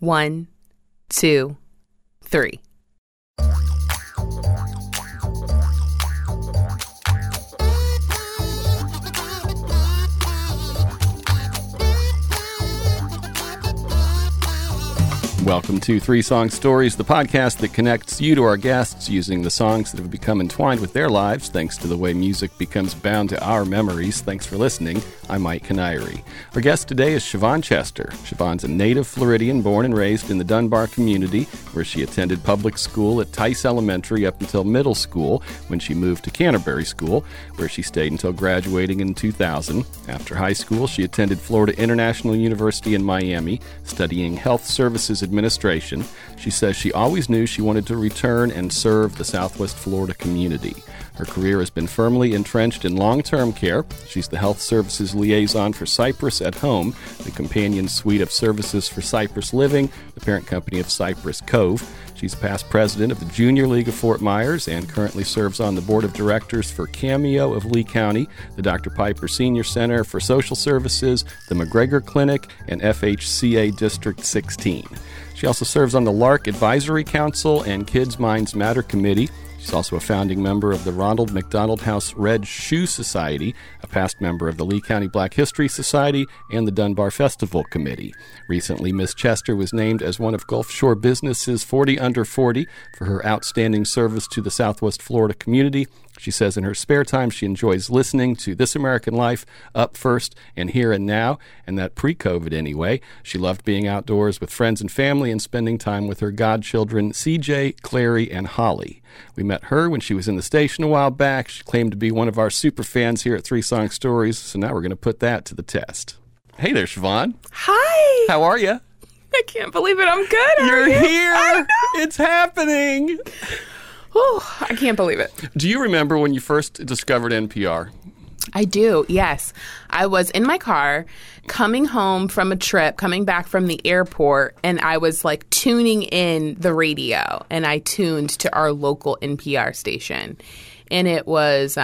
1, 2, 3. Welcome to Three Song Stories, the podcast that connects you to our guests using the songs that have become entwined with their lives thanks to the way music becomes bound to our memories. Thanks for listening. I'm Mike Canary. Our guest today is Siobhan Chester. Siobhan's a native Floridian born and raised in the Dunbar community, where she attended public school at Tice Elementary up until middle school when she moved to Canterbury School, where she stayed until graduating in 2000. After high school, she attended Florida International University in Miami, studying health services administration. She says she always knew she wanted to return and serve the Southwest Florida community. Her career has been firmly entrenched in long-term care. She's the health services liaison for Cypress at Home, the companion suite of services for Cypress Living, the parent company of Cypress Cove. She's past president of the Junior League of Fort Myers and currently serves on the board of directors for Cameo of Lee County, the Dr. Piper Senior Center for Social Services, the McGregor Clinic, and FHCA District 16. She also serves on the Lark Advisory Council and Kids Minds Matter Committee. She's also a founding member of the Ronald McDonald House Red Shoe Society, a past member of the Lee County Black History Society, and the Dunbar Festival Committee. Recently, Ms. Chester was named as one of Gulf Shore Business's 40 Under 40 for her outstanding service to the Southwest Florida community. She says in her spare time she enjoys listening to This American Life, Up First, and Here and Now, and that pre-COVID anyway. She loved being outdoors with friends and family and spending time with her godchildren, CJ, Clary, and Holly. We met her when she was in the station a while back. She claimed to be one of our super fans here at Three Song Stories, so now we're going to put that to the test. Hey there, Siobhan. Hi. How are you? I can't believe it. I'm good. You're here. I know. It's happening. Oh, I can't believe it. Do you remember when you first discovered NPR? I do, yes. I was in my car coming home from a trip, coming back from the airport, and I was like tuning in the radio, and I tuned to our local NPR station. And it was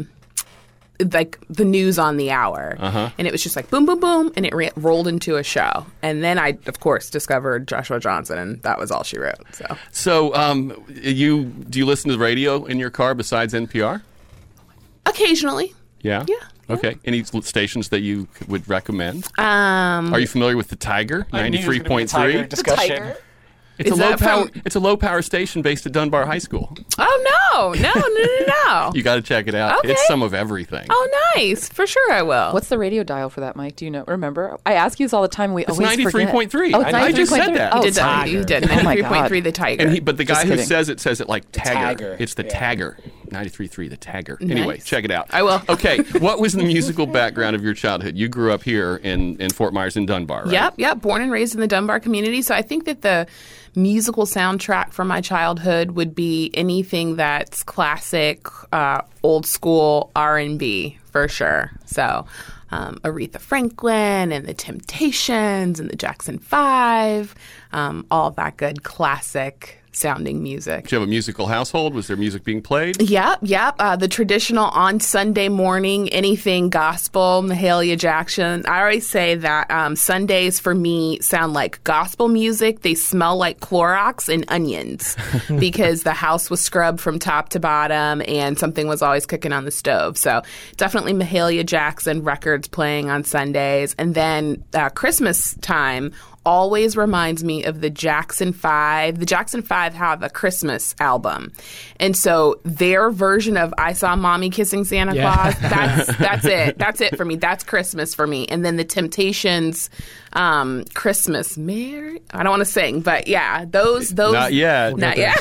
like the news on the hour. And it was just like boom, boom, boom, and it rolled into a show. And then I, of course, discovered Joshua Johnson, and that was all she wrote. So do you listen to the radio in your car besides NPR? Occasionally. Yeah? Yeah. Okay. Any stations that you would recommend? Are you familiar with the Tiger, 93.3? The Tiger? It's a low power station based at Dunbar High School. Oh, no. You got to check it out. Okay. It's some of everything. Oh, nice. For sure I will. What's the radio dial for that, Mike? Do you know? Remember? I ask you this all the time. It's 93.3. Oh, it's I just said that. You did that. You did. 93.3, the Tiger. But the guy who says it like Tagger. Tagger. It's the Tagger. 93.3, the Tagger. Nice. Anyway, check it out. I will. Okay. What was the musical background of your childhood? You grew up here in Fort Myers in Dunbar, right? Yep. Born and raised in the Dunbar community. So I think that the musical soundtrack for my childhood would be anything that's classic, old school R&B for sure. So Aretha Franklin and the Temptations and the Jackson 5, all of that good classic sounding music. Did you have a musical household? Was there music being played? Yep. The traditional on Sunday morning, anything gospel, Mahalia Jackson. I always say that Sundays for me sound like gospel music. They smell like Clorox and onions because the house was scrubbed from top to bottom and something was always cooking on the stove. So definitely Mahalia Jackson records playing on Sundays. And then Christmas time always reminds me of the Jackson 5. The Jackson 5 have a Christmas album. And so their version of I Saw Mommy Kissing Santa Claus, that's it. That's it for me. That's Christmas for me. And then the Temptations, Christmas Mary. I don't want to sing, but yeah, those. Not yet.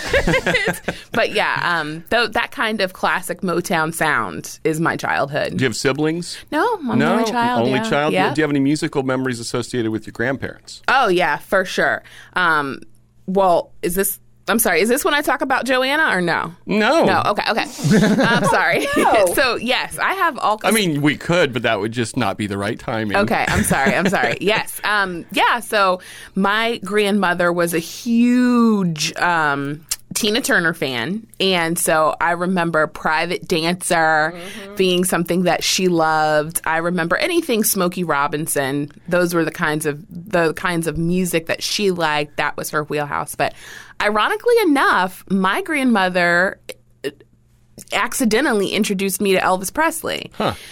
But yeah, that kind of classic Motown sound is my childhood. Do you have siblings? No, I'm the only child. Only child? Yeah. Do you have any musical memories associated with your grandparents? Oh, yeah, for sure. Well, is this when I talk about Joanna or no? No. Okay. I'm sorry. No. So, yes, I have all... I mean, we could, but that would just not be the right timing. Okay, I'm sorry. Yes. So my grandmother was a huge Tina Turner fan, and so I remember Private Dancer being something that she loved. I remember anything Smokey Robinson. Those were the kinds of music that she liked. That was her wheelhouse. But ironically enough, my grandmother accidentally introduced me to Elvis Presley.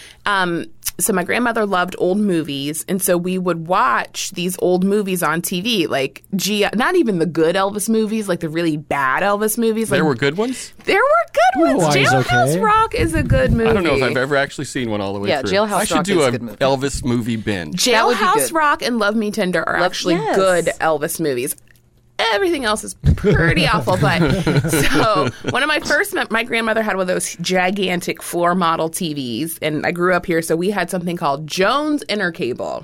So my grandmother loved old movies, and so we would watch these old movies on TV, like not even the good Elvis movies, like the really bad Elvis movies. There were good ones? There were good ones. Jailhouse Rock is a good movie. I don't know if I've ever actually seen one all the way through. Jailhouse Rock I should do is a a good movie. Elvis movie binge. Jailhouse Rock and Love Me Tender are actually good Elvis movies. Everything else is pretty awful. But so one of my grandmother had one of those gigantic floor model TVs, and I grew up here, so we had something called Jones Intercable,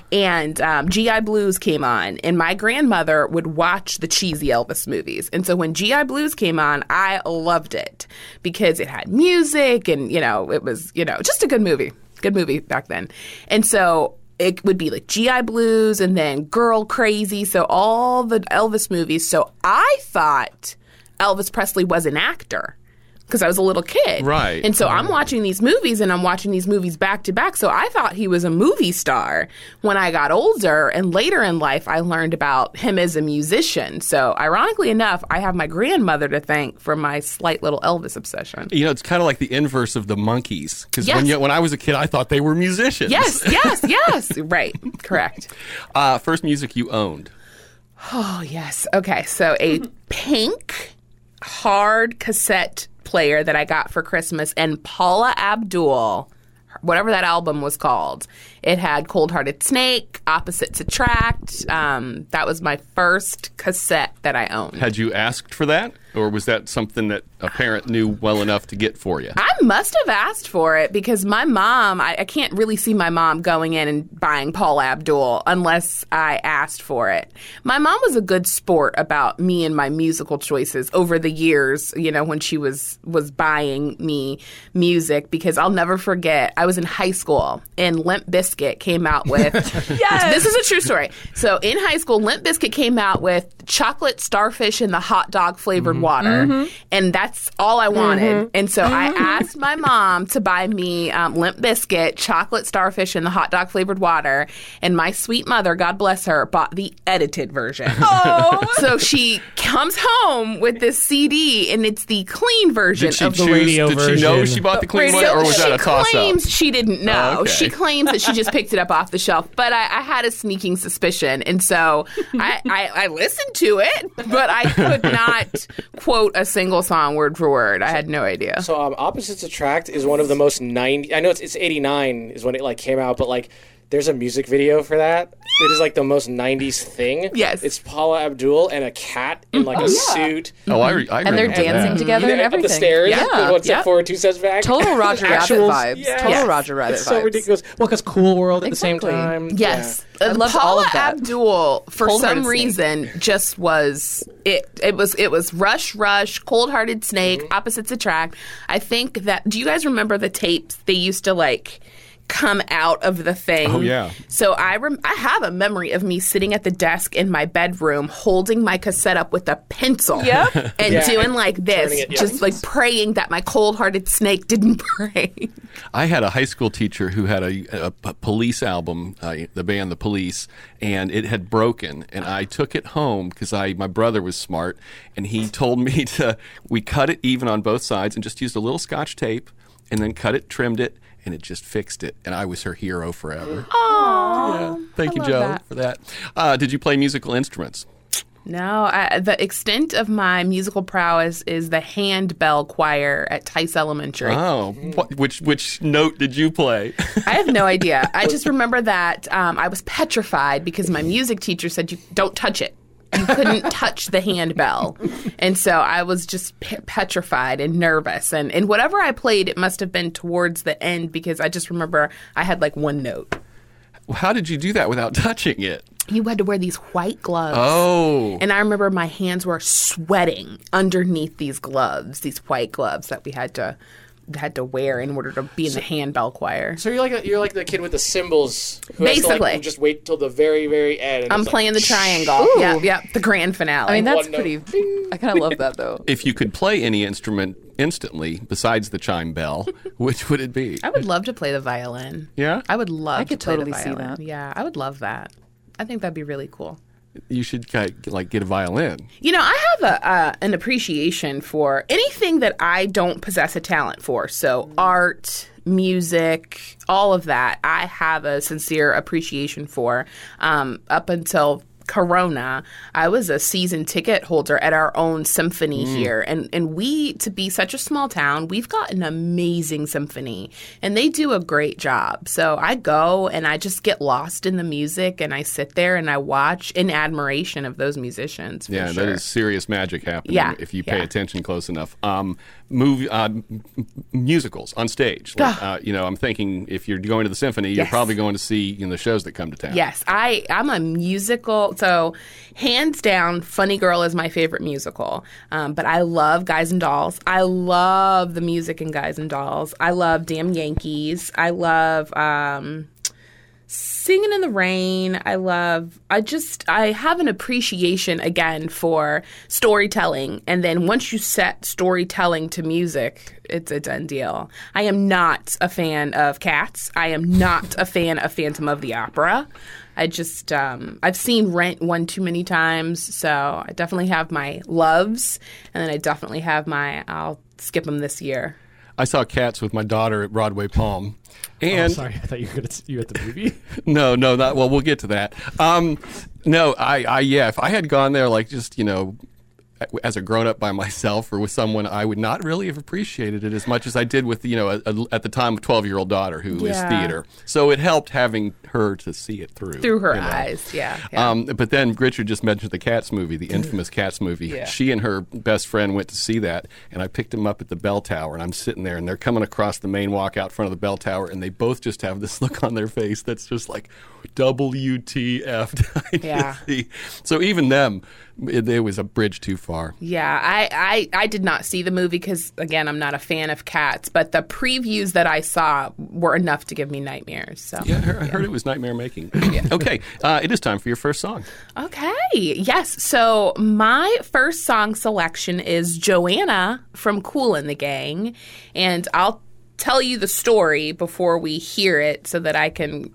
and GI Blues came on, and my grandmother would watch the cheesy Elvis movies, and so when GI Blues came on, I loved it because it had music, and it was just a good movie back then, and so. It would be like GI Blues and then Girl Crazy, so all the Elvis movies. So I thought Elvis Presley was an actor because I was a little kid. Right. And so I'm watching these movies, and I'm watching these movies back to back. So I thought he was a movie star. When I got older and later in life, I learned about him as a musician. So ironically enough, I have my grandmother to thank for my slight little Elvis obsession. It's kind of like the inverse of the Monkees. Because when I was a kid, I thought they were musicians. Yes. Right. Correct. First music you owned. Oh, yes. Okay. So a pink hard cassette player that I got for Christmas, and Paula Abdul, whatever that album was called. It had Cold Hearted Snake, Opposites Attract. That was my first cassette that I owned. Had you asked for that? Or was that something that a parent knew well enough to get for you? I must have asked for it because my mom, I can't really see my mom going in and buying Paula Abdul unless I asked for it. My mom was a good sport about me and my musical choices over the years, when she was buying me music, because I'll never forget, I was in high school and Limp Bizkit came out with, yes, this is a true story. So in high school, Limp Bizkit came out with chocolate starfish in the hot dog flavored water, and that's all I wanted. And so I asked my mom to buy me Limp Bizkit, chocolate starfish in the hot dog flavored water, and my sweet mother, God bless her, bought the edited version. So she comes home with this CD, and it's the clean version of the radio version. Did she know she bought the clean one, or was that a toss-up? She claims she didn't know. Oh, okay. She claims that she just picked it up off the shelf, but I had a sneaking suspicion, and so I listened to it, but I could not quote a single song word for word. I had no idea. So Opposites Attract is one of the most 90... I know it's 89 is when it came out, but there's a music video for that. It is the most 90s thing. Yes. It's Paula Abdul and a cat in a suit. Oh, I remember and they're dancing that. together and everything. Up the stairs. Yeah. One step forward, two steps back. Total Roger Rabbit vibes. Yes. Total Roger Rabbit it's vibes. so ridiculous. Well, because Cool World at the same Exactly. time. Yes. I loved Paula all of that. Abdul, for Cold-Hearted some reason, just was it. It was Rush, Cold Hearted Snake, Opposites Attract. I think that. Do you guys remember the tapes they used to come out of the thing? Oh, yeah. So I have a memory of me sitting at the desk in my bedroom holding my cassette up with a pencil and doing this, it, just praying that my cold-hearted snake didn't break. I had a high school teacher who had a Police album, the band The Police, and it had broken. And I took it home because my brother was smart, and he told me we cut it even on both sides and just used a little Scotch tape and then cut it, trimmed it, and it just fixed it. And I was her hero forever. Aww. Yeah. Thank you, love Joe, that. for that. Did you play musical instruments? No, the extent of my musical prowess is the handbell choir at Tice Elementary. Oh, which note did you play? I have no idea. I just remember that I was petrified because my music teacher said, "You don't touch it. You couldn't touch the handbell." And so I was just petrified and nervous. And whatever I played, it must have been towards the end because I just remember I had one note. How did you do that without touching it? You had to wear these white gloves. Oh. And I remember my hands were sweating underneath these gloves, these white gloves that we had to had to wear in order to be in the handbell choir. So you're like the kid with the cymbals who has to Basically. like just wait till the very, very end. And I'm it's playing like, the triangle. Ooh. Yep, the grand finale. I mean, that's One note. pretty. I kind of love that though. If you could play any instrument instantly besides the chime bell, which would it be? I would love to play the violin. Yeah? I would love I to could play totally the see violin. that. Yeah, I would love that. I think that'd be really cool. You should like get a violin. You know, I have an appreciation for anything that I don't possess a talent for. So art, music, all of that, I have a sincere appreciation for. Up until Corona, I was a season ticket holder at our own symphony here. And we, to be such a small town, we've got an amazing symphony. And they do a great job. So I go and I just get lost in the music and I sit there and I watch in admiration of those musicians. For Yeah, sure. that is serious magic happening Yeah, if you pay yeah. attention close enough. Musicals on stage. Like, you know, I'm thinking if you're going to the symphony, you're Yes. probably going to see the shows that come to town. Yes, I'm a musical. So, hands down, Funny Girl is my favorite musical. But I love Guys and Dolls. I love the music in Guys and Dolls. I love Damn Yankees. I love Singing in the Rain. I have an appreciation again for storytelling. And then once you set storytelling to music, it's a done deal. I am not a fan of Cats. I am not a fan of Phantom of the Opera. I just, I've seen Rent one too many times, so I definitely have my loves, and then I definitely have I'll skip them this year. I saw Cats with my daughter at Broadway Palm. And sorry, I thought you were you at the movie. No, not well. We'll get to that. No, if I had gone there, like just as a grown up by myself or with someone, I would not really have appreciated it as much as I did with at the time a 12-year-old daughter who is Yeah. theater. So it helped having her to see it through Her you know. eyes, yeah. But then Richard just mentioned the Cats movie, the infamous Cats movie. Yeah. She and her best friend went to see that, and I picked them up at the bell tower, and I'm sitting there, and they're coming across the main walk out front of the bell tower, and they both just have this look on their face that's just like, WTF. Yeah. So even them, it was a bridge too far. Yeah, I did not see the movie because, again, I'm not a fan of Cats, but the previews that I saw were enough to give me nightmares. So. Yeah, I heard it was nightmare making. Okay, it is time for your first song. Okay, yes. So my first song selection is Joanna from Kool and the Gang, and I'll tell you the story before we hear it so that I can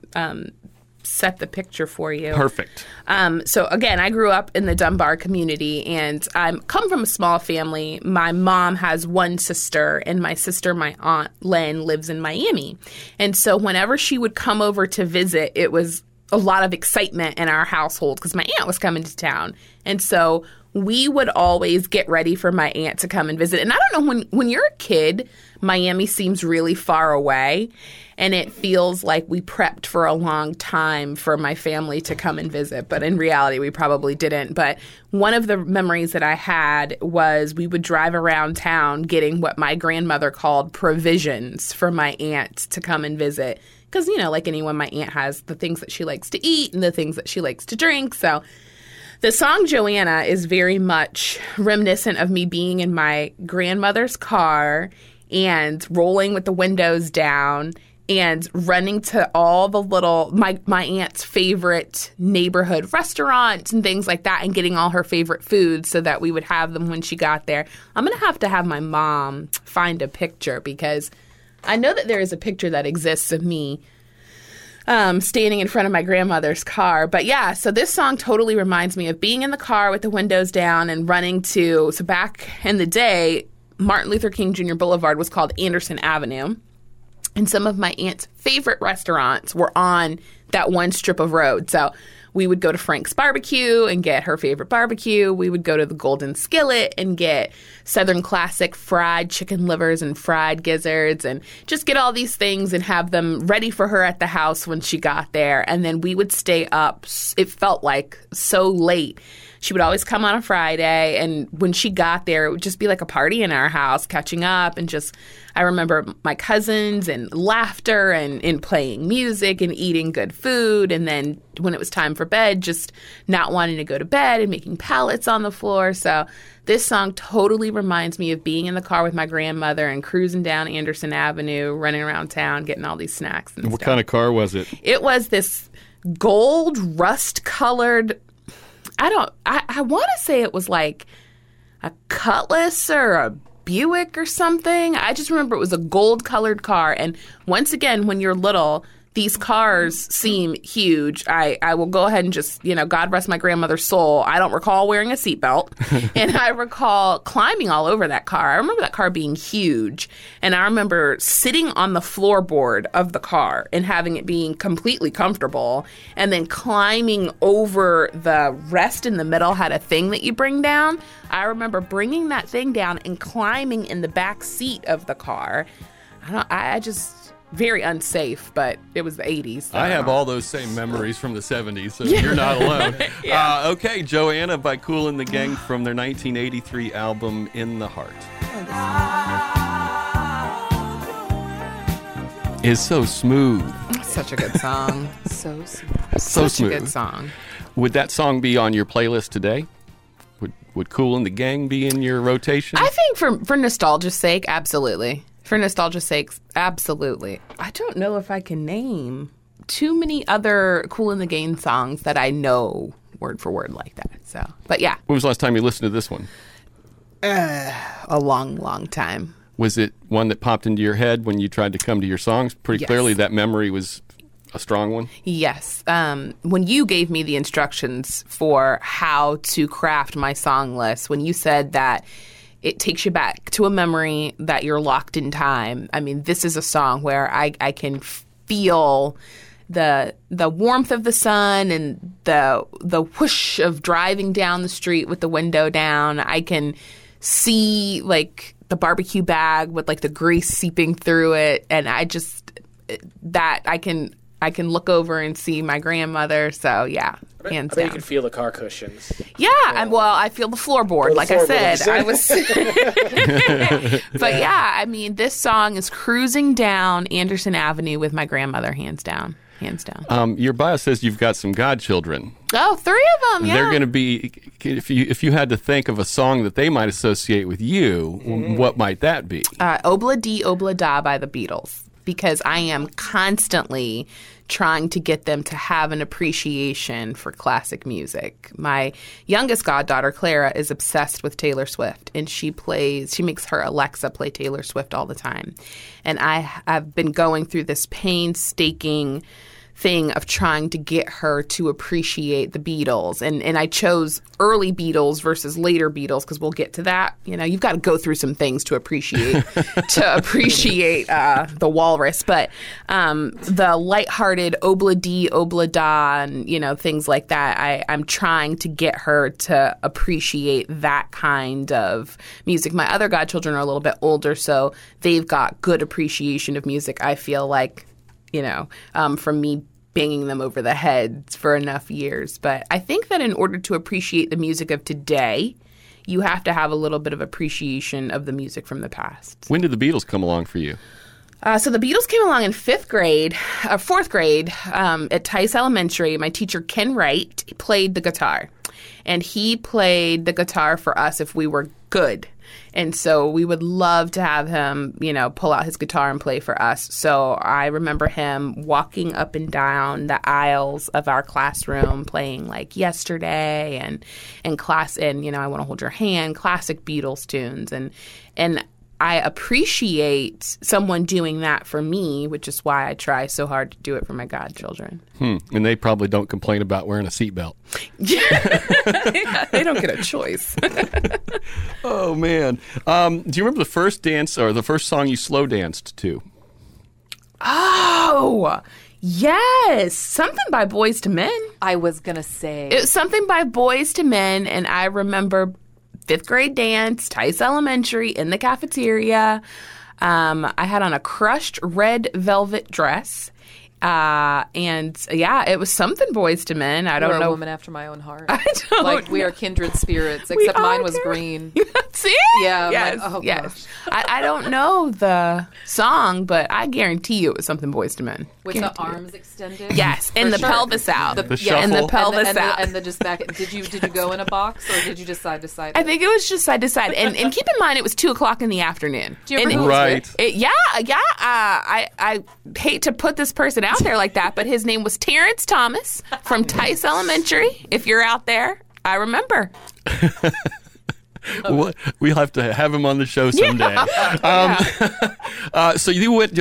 set the picture for you. Perfect. So again, I grew up in the Dunbar community, and I come from a small family. My mom has one sister, and my sister, my aunt Len, lives in Miami. And so whenever she would come over to visit, it was a lot of excitement in our household because my aunt was coming to town. And so we would always get ready for my aunt to come and visit. And I don't know, when you're a kid, Miami seems really far away, and it feels like we prepped for a long time for my family to come and visit. But in reality, we probably didn't. But one of the memories that I had was we would drive around town getting what my grandmother called provisions for my aunt to come and visit. Because, like anyone, my aunt has the things that she likes to eat and the things that she likes to drink. So the song Joanna is very much reminiscent of me being in my grandmother's car and rolling with the windows down and running to all the my aunt's favorite neighborhood restaurants and things like that and getting all her favorite foods so that we would have them when she got there. I'm going to have my mom find a picture because I know that there is a picture that exists of me standing in front of my grandmother's car. But yeah, so this song totally reminds me of being in the car with the windows down and running so back in the day, Martin Luther King Jr. Boulevard was called Anderson Avenue. And some of my aunt's favorite restaurants were on that one strip of road. So we would go to Frank's Barbecue and get her favorite barbecue. We would go to the Golden Skillet and get Southern Classic fried chicken livers and fried gizzards and just get all these things and have them ready for her at the house when she got there. And then we would stay up, it felt like so late, she would always come on a Friday, and when she got there, it would just be like a party in our house, catching up, and just, I remember my cousins and laughter and playing music and eating good food, and then when it was time for bed, just not wanting to go to bed and making pallets on the floor. So this song totally reminds me of being in the car with my grandmother and cruising down Anderson Avenue, running around town, getting all these snacks and What stuff. kind of car was it? It was this gold rust-colored, I want to say it was like a Cutlass or a Buick or something. I just remember it was a gold-colored car. And once again, when you're little, these cars seem huge. I will go ahead and just, God rest my grandmother's soul, I don't recall wearing a seatbelt. And I recall climbing all over that car. I remember that car being huge. And I remember sitting on the floorboard of the car and having it being completely comfortable. And then climbing over the rest in the middle had a thing that you bring down. I remember bringing that thing down and climbing in the back seat of the car. I just... Very unsafe, but it was the 80s. So I have all those same memories from the 70s, so you're not alone. Okay, Joanna by Kool and the Gang from their 1983 album In the Heart. Is so smooth. Such a good song. So sweet. So Such smooth. a good song. Would that song be on your playlist today? Would Kool and the Gang be in your rotation? I think for nostalgia's sake, absolutely. For nostalgia's sake, absolutely. I don't know if I can name too many other Kool and the Gang songs that I know word for word like that. So, but yeah, When was the last time you listened to this one? a long, long time. Was it one that popped into your head when you tried to come to your songs? Pretty Yes. clearly that memory was a strong one. Yes. When you gave me the instructions for how to craft my song list, when you said that it takes you back to a memory that you're locked in time. I mean, this is a song where I can feel the warmth of the sun and the whoosh of driving down the street with the window down. I can see like the barbecue bag with like the grease seeping through it, and I can look over and see my grandmother. So yeah, hands I bet you down. can feel the car cushions. Yeah, I feel the floorboard. the Like floorboard, I you said, I was. But yeah, I mean, this song is cruising down Anderson Avenue with my grandmother, hands down, hands down. Your bio says you've got some godchildren. Oh, 3 of them. Yeah, They're going to be, if you had to think of a song that they might associate with you, what might that be? Obla Dee Obla Da by the Beatles, because I am constantly trying to get them to have an appreciation for classic music. My youngest goddaughter, Clara, is obsessed with Taylor Swift, and she makes her Alexa play Taylor Swift all the time. And I've been going through this painstaking thing of trying to get her to appreciate the Beatles. And I chose early Beatles versus later Beatles because we'll get to that. You've got to go through some things to appreciate the walrus. But the lighthearted Obla Dee Obla Da and, things like that, I'm trying to get her to appreciate that kind of music. My other godchildren are a little bit older, so they've got good appreciation of music, I feel like, from me banging them over the head for enough years. But I think that in order to appreciate the music of today, you have to have a little bit of appreciation of the music from the past. When did the Beatles come along for you? So the Beatles came along in 4th grade, at Tice Elementary. My teacher, Ken Wright, played the guitar. And he played the guitar for us if we were good. And so we would love to have him, pull out his guitar and play for us. So I remember him walking up and down the aisles of our classroom playing like Yesterday and I Want to Hold Your Hand, classic Beatles tunes. And I appreciate someone doing that for me, which is why I try so hard to do it for my godchildren. And they probably don't complain about wearing a seatbelt. Yeah, they don't get a choice. Oh, man. Do you remember the first dance or the first song you slow danced to? Oh, yes. Something by Boyz II Men. I was going to say. It was something by Boyz II Men, and I remember 5th grade dance, Tice Elementary, in the cafeteria. I had on a crushed red velvet dress. And yeah, it was something Boys to Men. I don't You're know. a woman after my own heart. I don't Like, we know. are kindred spirits, except mine was are. green. See? Yeah, I'm Yes. like, oh, yes. gosh. I don't know the song, but I guarantee you it was something Boys to Men. With the Guarantee you. arms extended. Yes, and For the sure. pelvis out. The and the shuffle. pelvis and out. the just back. Did you go in a box or did you just side to side? I think it was just side to side. And keep in mind, it was 2:00 in the afternoon. Do you remember And who it was Right. with? I hate to put this person out there like that, but his name was Terrence Thomas from Tice Elementary. If you're out there, I remember. We'll have to have him on the show someday. So you went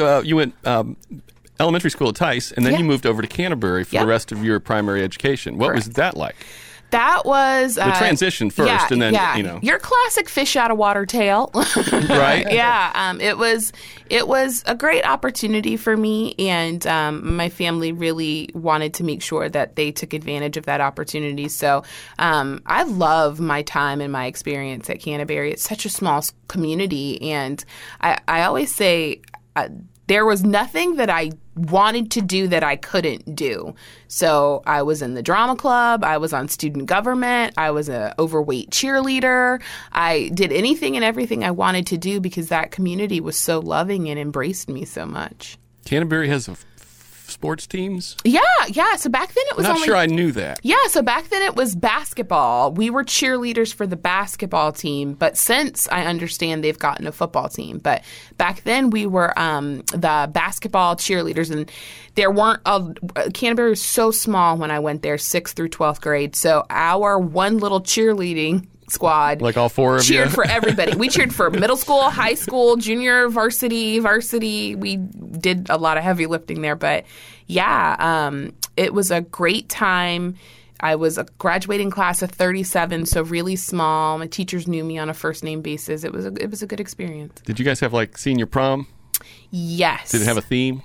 elementary school at Tice, and then Yeah. you moved over to Canterbury for Yep. the rest of your primary education. What was Correct. that like? That was The transition first, and then, you know. your classic fish out of water tale, Right? Yeah, it was a great opportunity for me, and my family really wanted to make sure that they took advantage of that opportunity. So I love my time and my experience at Canterbury. It's such a small community, and I always say there was nothing that I wanted to do that I couldn't do. So I was in the drama club. I was on student government. I was an overweight cheerleader. I did anything and everything I wanted to do because that community was so loving and embraced me so much. Canterbury has sports teams? Yeah. So back then it was Not only... sure I knew that. Yeah, so back then it was basketball. We were cheerleaders for the basketball team, but since I understand they've gotten a football team. But back then we were the basketball cheerleaders, and there weren't Canterbury was so small when I went there, 6th through 12th grade. So our one little cheerleading squad Like all four of you? cheered for everybody. We cheered for middle school, high school, junior, varsity. We did a lot of heavy lifting there, but yeah, it was a great time. I was a graduating class of 37, so really small. My teachers knew me on a first name basis. It was a good experience. Did you guys have like senior prom? Yes. Did it have a theme?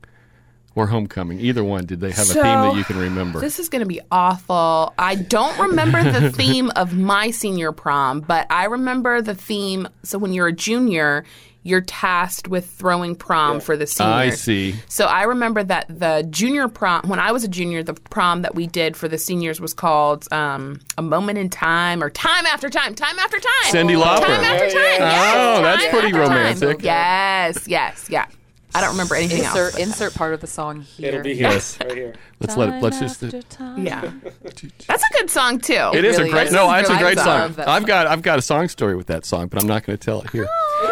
Or homecoming? Either one. Did they have a So, theme that you can remember? This is going to be awful. I don't remember the theme of my senior prom, but I remember the theme. So when you're a junior, you're tasked with throwing prom for the seniors. I see. So I remember that the junior prom, when I was a junior, the prom that we did for the seniors was called A Moment in Time or Time After Time. Time After Time. Cyndi Lauper. Time After Time. Yeah, yeah. Yes. Oh, that's Time pretty After Time. romantic. Yes. Yeah. I don't remember anything else. Insert part of the song here. It'll be here, Yes. right here. Let's just. Yeah. That's a good song, too. It is really a great. is. No, it's a I great love song. that I've got a song story with that song, but I'm not going to tell it here.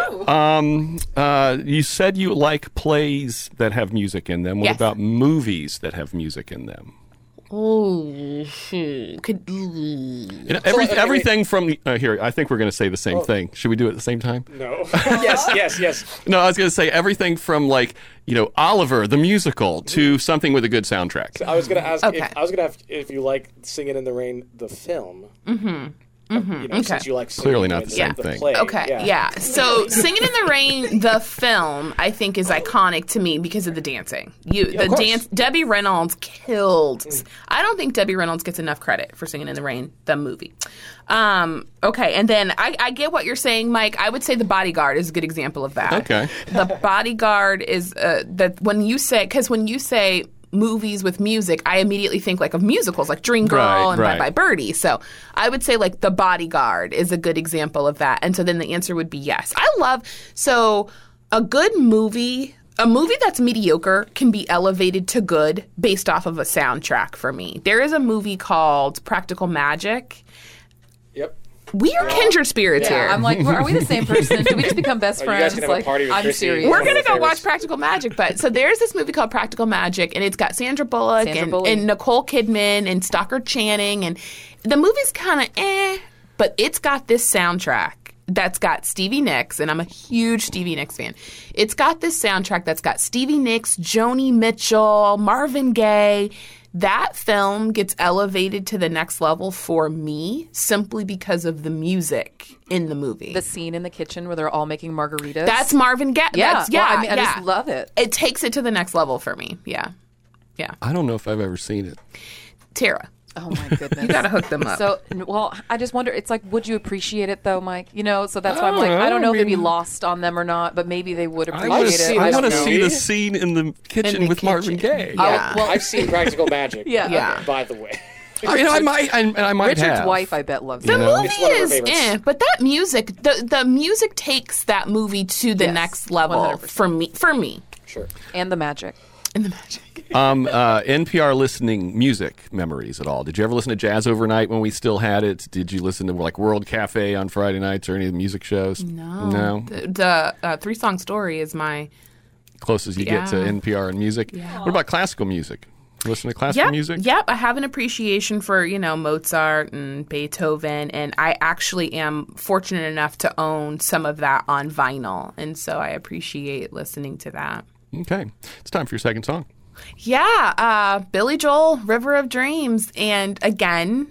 You said you like plays that have music in them. What Yes. about movies that have music in them? Oh, Everything from here. I think we're going to say the same thing. Should we do it at the same time? No. yes. No, I was going to say everything from Oliver the musical to something with a good soundtrack. I was gonna ask. Okay. I was gonna ask if you like Singing in the Rain, the film. Since you like Singing Clearly in the not Rain, the same the thing. play. Okay, yeah. So Singing in the Rain, the film, I think is iconic to me because of the dancing. The course. dance, Debbie Reynolds killed. I don't think Debbie Reynolds gets enough credit for Singing in the Rain, the movie. Okay, and then I get what you're saying, Mike. I would say The Bodyguard is a good example of that. Okay. The Bodyguard is that when you say movies with music, I immediately think of musicals like Dreamgirl and Right. Bye Bye Birdie. So I would say The Bodyguard is a good example of that. And so then the answer would be yes. So a good movie, a movie that's mediocre can be elevated to good based off of a soundtrack for me. There is a movie called Practical Magic. Yep. We are kindred spirits here. I'm like, are we the same person? Did we just become best You guys friends? can have a party with I'm Chrissy. serious. We're One going of to my go watch favorites. Practical Magic. But so there's this movie called Practical Magic, and it's got Sandra Bullock and Nicole Kidman and Stockard Channing. And the movie's kind of but it's got this soundtrack that's got Stevie Nicks, and I'm a huge Stevie Nicks fan. It's got this soundtrack that's got Stevie Nicks, Joni Mitchell, Marvin Gaye. That film gets elevated to the next level for me simply because of the music in the movie. The scene in the kitchen where they're all making margaritas. That's Marvin Gaye. yeah. Yeah, I just love it. It takes it to the next level for me. Yeah. I don't know if I've ever seen it. Tara. Oh my goodness. You got to hook them up. So, well, I just wonder, it's like, would you appreciate it though, Mike? So that's why I'm like, I don't know if they'd be lost on them or not, but maybe they would appreciate it. I want to know. see the scene in the kitchen with Marvin Gaye. Yeah. I've seen Practical Magic. Yeah. By the way. I mean, I might Richard's have. wife, I bet, loves The it. movie It's one of her is favorites. but that music, the music takes that movie to the Yes, next level 100%. for me. Sure. And the magic. In the magic. NPR listening music memories at all? Did you ever listen to Jazz Overnight when we still had it? Did you listen to like World Cafe on Friday nights or any of the music shows? No. The 3-song story is my Closest you get to Yeah. NPR and music. Yeah. What about classical music? Listen to classical music? Yep, I have an appreciation for, Mozart and Beethoven, and I actually am fortunate enough to own some of that on vinyl, and so I appreciate listening to that. Okay. It's time for your second song. Yeah, Billy Joel, River of Dreams, and again,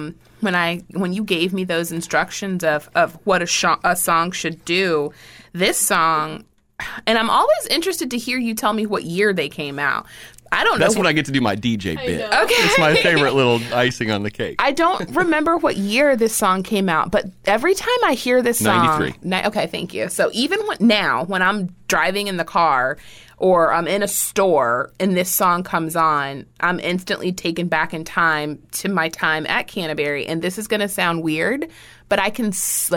when you gave me those instructions of what a song should do, this song, and I'm always interested to hear you tell me what year they came out. I don't know. That's when I get to do my DJ bit. Okay. It's my favorite little icing on the cake. I don't remember what year this song came out, but every time I hear this song... 93. Okay, thank you. So even when I'm driving in the car or I'm in a store and this song comes on, I'm instantly taken back in time to my time at Canterbury. And this is going to sound weird, but I can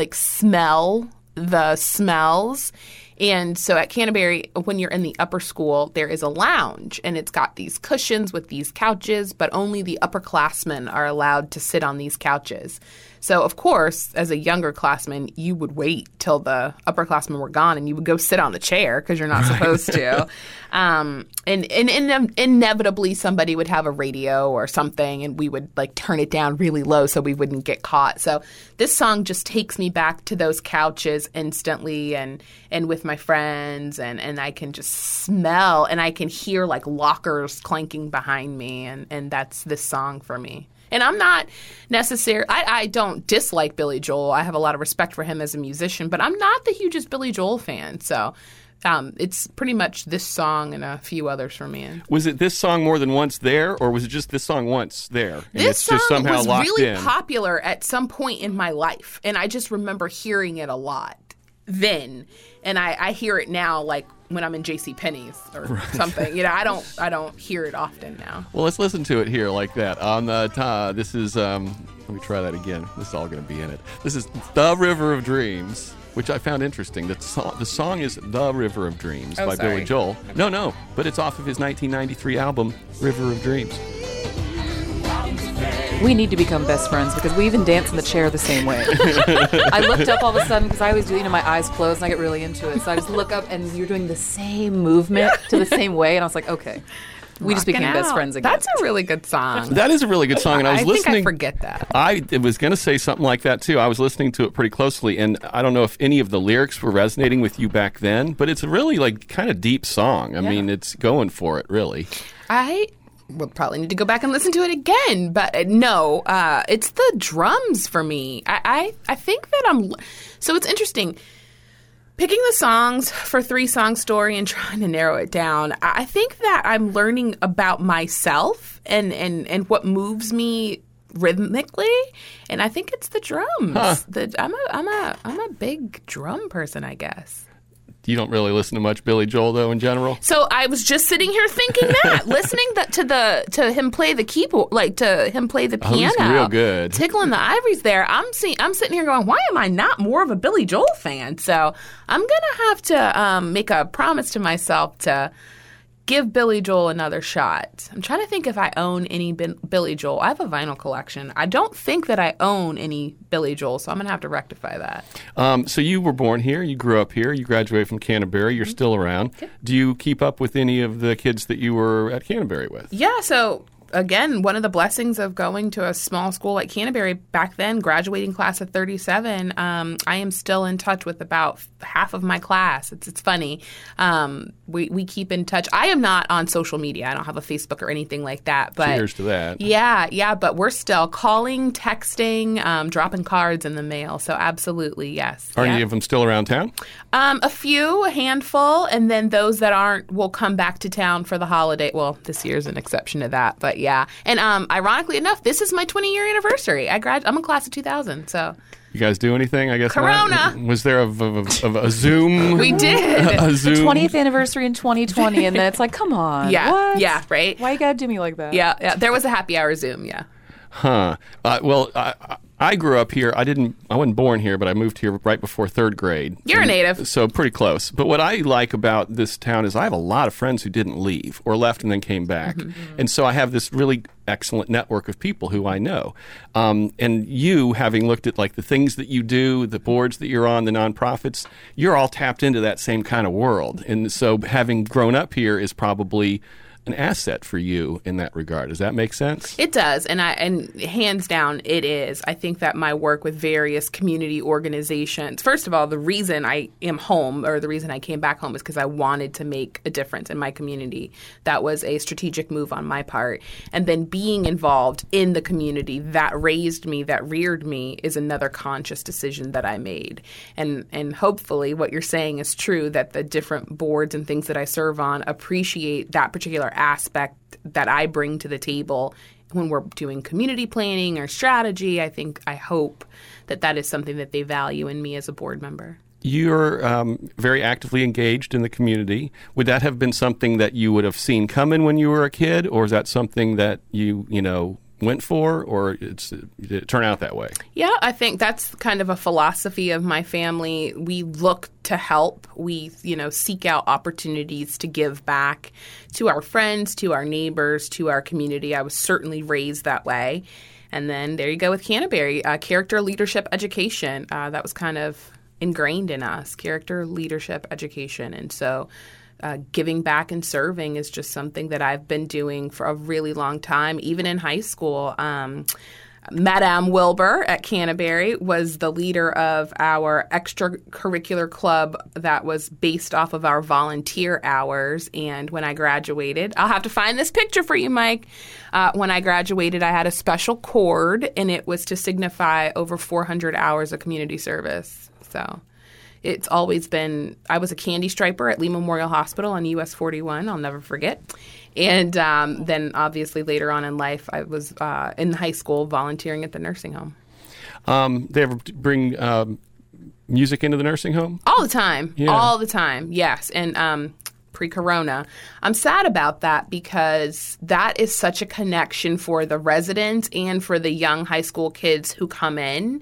smell the smells. And so at Canterbury, when you're in the upper school, there is a lounge, and it's got these cushions with these couches, but only the upperclassmen are allowed to sit on these couches. So, of course, as a younger classman, you would wait till the upperclassmen were gone, and you would go sit on the chair because you're not supposed to. And inevitably, somebody would have a radio or something, and we would turn it down really low so we wouldn't get caught. So this song just takes me back to those couches instantly, and with my friends, and I can just smell and I can hear lockers clanking behind me, and that's this song for me. And I'm not necessarily, I don't dislike Billy Joel. I have a lot of respect for him as a musician, but I'm not the hugest Billy Joel fan. So it's pretty much this song and a few others for me. Was it this song more than once there, or was it just this song once there? And This it's just song somehow was locked really in? popular at some point in my life, and I just remember hearing it a lot then. And I hear it now, when I'm in JCPenney's or something. I don't hear it often now. Well, let's listen to it here like that. On the this is let me try that again. This is all going to be in it. This is The River of Dreams, which I found interesting. The song is The River of Dreams by sorry. Billy Joel. No, but it's off of his 1993 album River of Dreams. We need to become best friends because we even dance in the chair the same way. I looked up all of a sudden because I always do, my eyes closed and I get really into it. So I just look up and you're doing the same movement to the same way. And I was like, okay, we just Rocking became best out. friends again. That's a really good song. That is a really good song, and I was listening. think I forget that. I was going to say something like that too. I was listening to it pretty closely, and I don't know if any of the lyrics were resonating with you back then, but it's a really kind of deep song. I mean, it's going for it, really. I will probably need to go back and listen to it again, but no, it's the drums for me. I think that so it's interesting. Picking the songs for 3-Song Story and trying to narrow it down, I think that I'm learning about myself and what moves me rhythmically, and I think it's the drums. I'm a big drum person, I guess. You don't really listen to much Billy Joel, though, in general? So I was just sitting here thinking that, listening to him play the keyboard, to him play the piano. He's real good. Tickling the ivories there. I'm sitting here going, why am I not more of a Billy Joel fan? So I'm going to have to make a promise to myself to give Billy Joel another shot. I'm trying to think if I own any Billy Joel. I have a vinyl collection. I don't think that I own any Billy Joel, so I'm going to have to rectify that. So you were born here. You grew up here. You graduated from Canterbury. You're still around. Yep. Do you keep up with any of the kids that you were at Canterbury with? Yeah, so again, one of the blessings of going to a small school like Canterbury back then, graduating class of 37, I am still in touch with about half of my class. It's funny. We keep in touch. I am not on social media. I don't have a Facebook or anything like that. But Cheers to that. Yeah, but we're still calling, texting, dropping cards in the mail. So absolutely, yes. Are Yeah. any of them still around town? A handful, and then those that aren't will come back to town for the holiday. Well, this year's an exception to that, but yeah. And ironically enough, this is my 20-year anniversary. I'm a class of 2000, so. You guys do anything? I guess Corona. Not. Was there a Zoom? We did. A Zoom? 20th anniversary in 2020, and then it's like, come on. Yeah, What? yeah, right? Why you gotta do me like that? Yeah. There was a happy hour Zoom, yeah. Huh. Well, I grew up here. I wasn't born here, but I moved here right before third grade. You're a native. So pretty close. But what I like about this town is I have a lot of friends who didn't leave or left and then came back. And so I have this really excellent network of people who I know. And you, having looked at like the things that you do, the boards that you're on, the nonprofits, you're all tapped into that same kind of world. And so having grown up here is probably an asset for you in that regard. Does that make sense? It does, and hands down, it is. I think that my work with various community organizations, first of all, the reason I am home, or the reason I came back home, is because I wanted to make a difference in my community. That was a strategic move on my part. And then being involved in the community that raised me, that reared me, is another conscious decision that I made. And hopefully what you're saying is true, that the different boards and things that I serve on appreciate that particular aspect that I bring to the table when we're doing community planning or strategy. I hope that is something that they value in me as a board member. You're very actively engaged in the community. Would that have been something that you would have seen coming when you were a kid, or is that something that you went for, or did it turn out that way? Yeah, I think that's kind of a philosophy of my family. We look to help. We, seek out opportunities to give back to our friends, to our neighbors, to our community. I was certainly raised that way. And then there you go with Canterbury, character leadership education. That was kind of ingrained in us, character leadership education. And so giving back and serving is just something that I've been doing for a really long time, even in high school. Madame Wilbur at Canterbury was the leader of our extracurricular club that was based off of our volunteer hours. And when I graduated, I'll have to find this picture for you, Mike. When I graduated, I had a special cord, and it was to signify over 400 hours of community service. So it's always been, I was a candy striper at Lee Memorial Hospital on US 41. I'll never forget. And then obviously later on in life, I was in high school volunteering at the nursing home. They ever bring music into the nursing home? All the time. Yeah. All the time, yes. And pre-corona. I'm sad about that because that is such a connection for the residents and for the young high school kids who come in.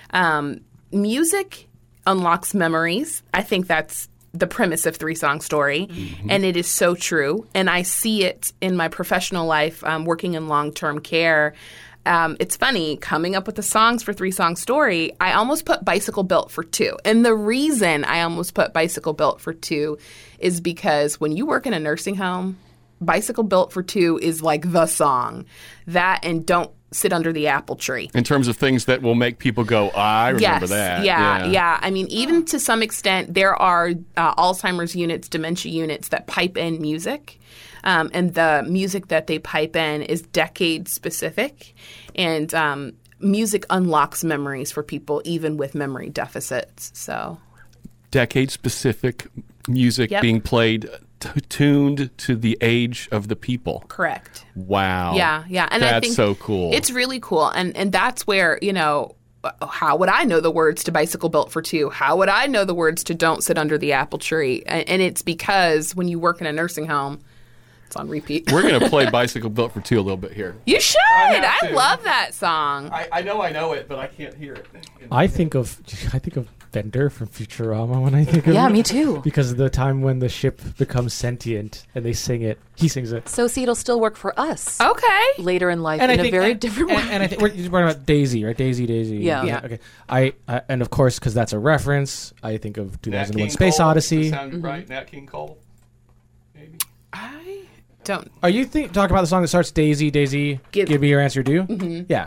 Music unlocks memories. I think that's the premise of Three Song Story, and it is so true. And I see it in my professional life, working in long-term care. It's funny, coming up with the songs for Three Song Story, I almost put Bicycle Built for Two. And the reason I almost put Bicycle Built for Two is because when you work in a nursing home, Bicycle Built for Two is like the song. That and Don't Sit Under the Apple Tree. In terms of things that will make people go, I remember that. Yeah. I mean, even to some extent, there are Alzheimer's units, dementia units that pipe in music. And the music that they pipe in is decade-specific. And music unlocks memories for people, even with memory deficits. So, decade-specific music being played tuned to the age of the people. Correct. Wow. Yeah. And that's I think so cool. It's really cool. And that's where, how would I know the words to Bicycle Built for Two? How would I know the words to Don't Sit Under the Apple Tree? And it's because when you work in a nursing home, it's on repeat. We're going to play Bicycle Built for Two a little bit here. You should. I love that song. I know it, but I can't hear it. I think of Bender from Futurama when I think of Yeah, it. me too. Because of the time when the ship becomes sentient and they sing it. He sings it. So see, it'll still work for us. Okay. Later in life, And in I a think, very different way. And I think we're talking about Daisy, right? Daisy. Yeah. Okay. I and of course, because that's a reference, I think of 2001: Nat Space King Cole, Odyssey. does that sound right? Nat King Cole, maybe. I don't. Are you talking about the song that starts Daisy, give me your answer, do? Mm-hmm. Yeah.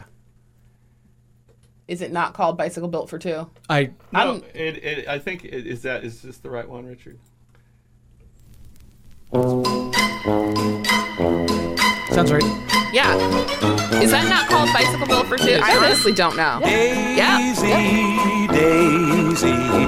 Is it not called Bicycle Built for Two? I think is this the right one, Richard? Sounds right. Yeah. Is that not called Bicycle Built for Two? I honestly don't know. Daisy, Daisy,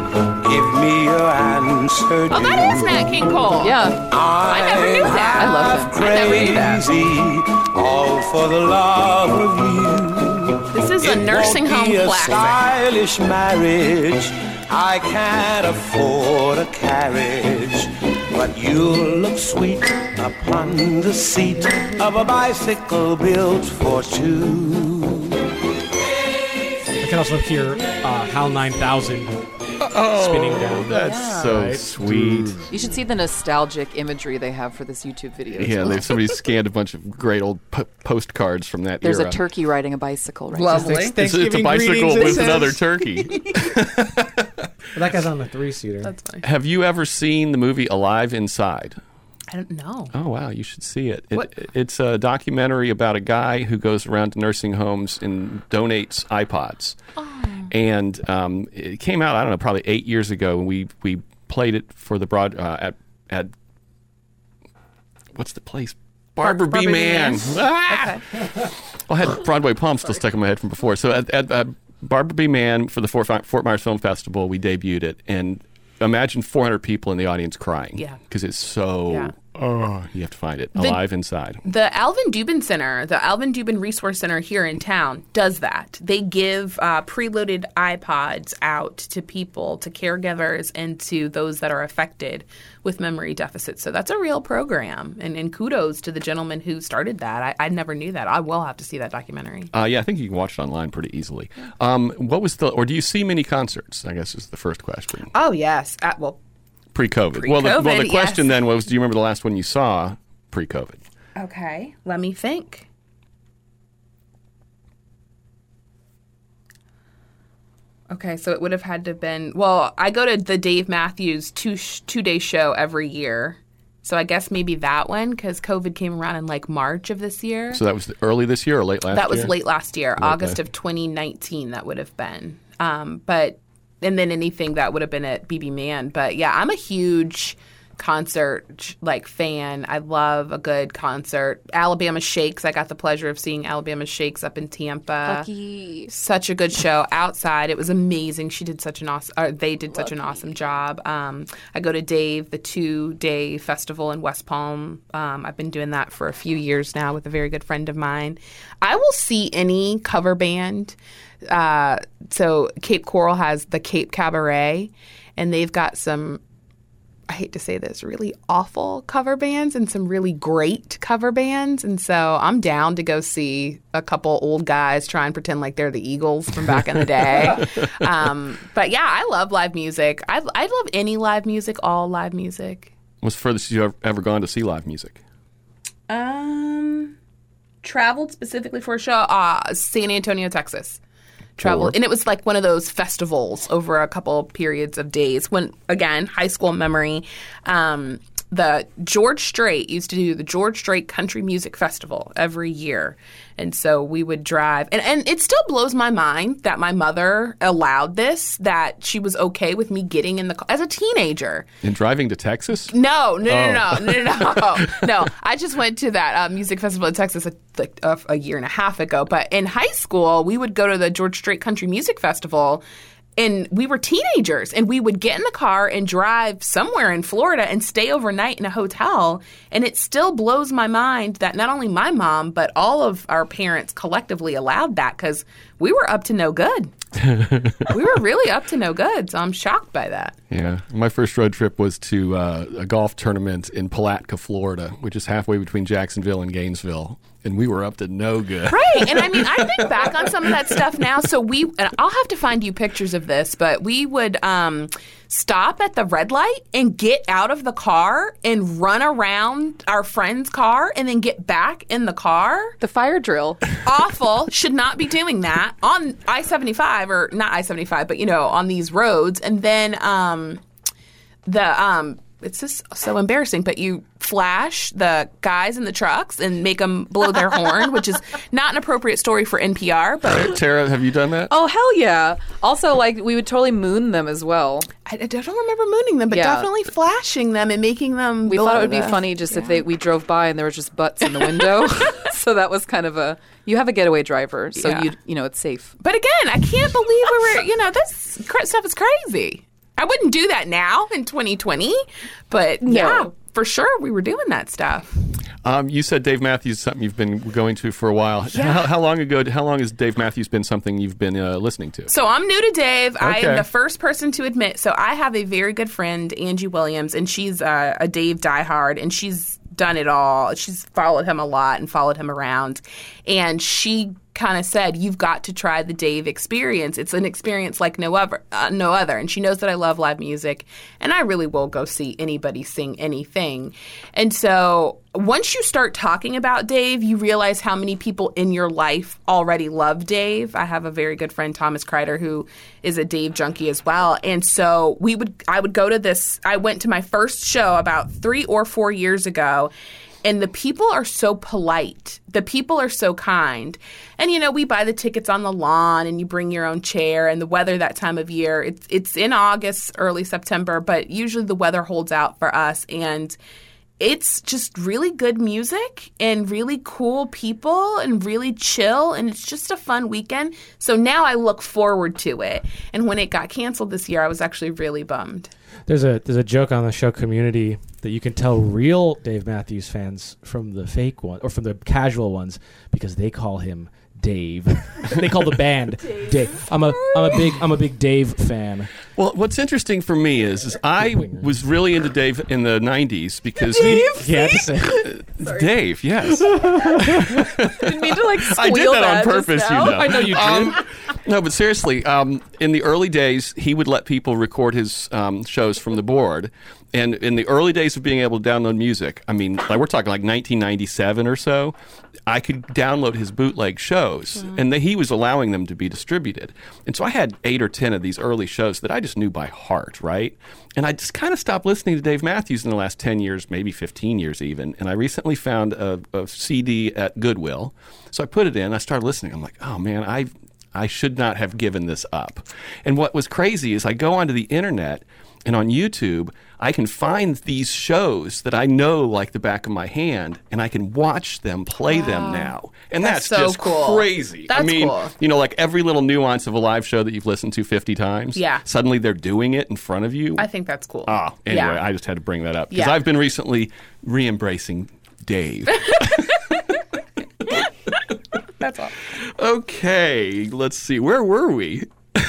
Give me your answer. Oh, that is Nat King Cole. Yeah. I never knew that. I love him. I never knew that. Crazy, all for the love of you. This is a nursing home It won't be a classic. stylish marriage. I can't afford a carriage, but you'll look sweet upon the seat of a bicycle built for two. I can also hear HAL 9000 spinning down. That's so Right. sweet. You should see the nostalgic imagery they have for this YouTube video. as Yeah, well. somebody scanned a bunch of great old postcards from that There's era. a turkey riding a bicycle right Lovely. now. It's a Thanksgiving bicycle greetings, it with says. another turkey. But that guy's on the 3-seater. That's funny. Have you ever seen the movie Alive Inside? I don't know. Oh, wow, you should see it. What? It's a documentary about a guy who goes around to nursing homes and donates iPods. Oh. And it came out, I don't know, probably 8 years ago, and we played it for the at what's the place? Barbara B. Barbara B. Man. Man. Ah! I had Broadway Palm still stuck in my head from before. So at Barbara B. Man for the Fort Myers Film Festival, we debuted it, and imagine 400 people in the audience crying. Yeah. Because it's so... Yeah. Oh, you have to find it. Alive Inside. The Alvin Dubin Center, the Alvin Dubin Resource Center here in town, does that. They give preloaded iPods out to people, to caregivers, and to those that are affected with memory deficits. So that's a real program. And kudos to the gentleman who started that. I never knew that. I will have to see that documentary. Yeah, I think you can watch it online pretty easily. What was or do you see many concerts? I guess is the first question. Oh, yes. Pre-COVID. Well, the Pre-COVID, question yes. then was, do you remember the last one you saw pre-COVID? Okay. Let me think. Okay, so it would have had to have been... Well, I go to the Dave Matthews two-day show every year. So I guess maybe that one, because COVID came around in like March of this year. So that was early this year or late last year? That was late last year, August last- of 2019 that would have been. And then anything that would have been at BB Man. But yeah, I'm a huge concert fan. I love a good concert. Alabama Shakes. I got the pleasure of seeing Alabama Shakes up in Tampa. Lucky. Such a good show outside. It was amazing. They did such an awesome job. I go to Dave, the 2-day festival in West Palm. I've been doing that for a few years now with a very good friend of mine. I will see any cover band. So Cape Coral has the Cape Cabaret, and they've got some, I hate to say this, really awful cover bands and some really great cover bands. And so I'm down to go see a couple old guys try and pretend like they're the Eagles from back in the day. But yeah, I love live music. I love any live music, all live music. What's the furthest you've ever gone to see live music? Traveled specifically for a show, San Antonio, Texas. Traveled, and it was like one of those festivals over a couple periods of days. When, again, high school memory, the George Strait used to do the George Strait Country Music Festival every year. And so we would drive. And it still blows my mind that my mother allowed this, that she was okay with me getting in the car as a teenager. And driving to Texas? No. No. I just went to that music festival in Texas a year and a half ago. But in high school, we would go to the George Strait Country Music Festival. And we were teenagers, and we would get in the car and drive somewhere in Florida and stay overnight in a hotel. And it still blows my mind that not only my mom, but all of our parents collectively allowed that, because we were up to no good. We were really up to no good, so I'm shocked by that. Yeah. My first road trip was to a golf tournament in Palatka, Florida, which is halfway between Jacksonville and Gainesville. And we were up to no good. Right. And I mean, I think back on some of that stuff now. So and I'll have to find you pictures of this, but we would stop at the red light and get out of the car and run around our friend's car and then get back in the car. The fire drill. Awful. Should not be doing that on I-75, or not I-75, but, on these roads. And then it's just so embarrassing, but you flash the guys in the trucks and make them blow their horn, which is not an appropriate story for NPR. But Tara, have you done that? Oh, hell yeah. Also, we would totally moon them as well. I don't remember mooning them, but Yeah. definitely flashing them and making them. We blow thought it would be the- funny just if we drove by and there was just butts in the window. So that was kind of you have a getaway driver, so Yeah. it's safe. But again, I can't believe we were. This stuff is crazy. I wouldn't do that now in 2020, but yeah, for sure we were doing that stuff. You said Dave Matthews is something you've been going to for a while. Yeah. How long has Dave Matthews been something you've been listening to? So I'm new to Dave. I Okay. am the first person to admit. So I have a very good friend, Angie Williams, and she's a Dave diehard, and she's done it all. She's followed him a lot and followed him around. And she kind of said, you've got to try the Dave experience. It's an experience like no other. And she knows that I love live music, and I really will go see anybody sing anything. And so once you start talking about Dave, you realize how many people in your life already love Dave. I have a very good friend, Thomas Kreider, who is a Dave junkie as well. And so I would go to this. I went to my first show about 3 or 4 years ago. And the people are so polite. The people are so kind. And, we buy the tickets on the lawn, and you bring your own chair. And the weather that time of year, it's in August, early September, but usually the weather holds out for us. And it's just really good music and really cool people and really chill. And it's just a fun weekend. So now I look forward to it. And when it got canceled this year, I was actually really bummed. There's a joke on the show Community that you can tell real Dave Matthews fans from the fake one or from the casual ones because they call him Dave. They call the band Dave. I'm a big Dave fan. Well, what's interesting for me is I was really into Dave in the 90s because Yeah, to say. Dave, yes. Didn't mean to I did that on purpose, I know you did. No, but seriously, in the early days, he would let people record his shows from the board. And in the early days of being able to download music, I mean, we're talking like 1997 or so, I could download his bootleg shows, and he was allowing them to be distributed. And so I had 8 or 10 of these early shows that I just knew by heart, right? And I just kind of stopped listening to Dave Matthews in the last 10 years, maybe 15 years even. And I recently found a CD at Goodwill. So I put it in, I started listening. I'm like, oh man, I should not have given this up. And what was crazy is I go onto the internet, and on YouTube, I can find these shows that I know like the back of my hand, and I can watch them play them now. And that's so just cool. crazy. That's I mean, cool. like every little nuance of a live show that you've listened to 50 times, Yeah. suddenly they're doing it in front of you. I think that's cool. Anyway, Yeah. I just had to bring that up because Yeah. I've been recently re-embracing Dave. That's all. Okay, let's see. Where were we?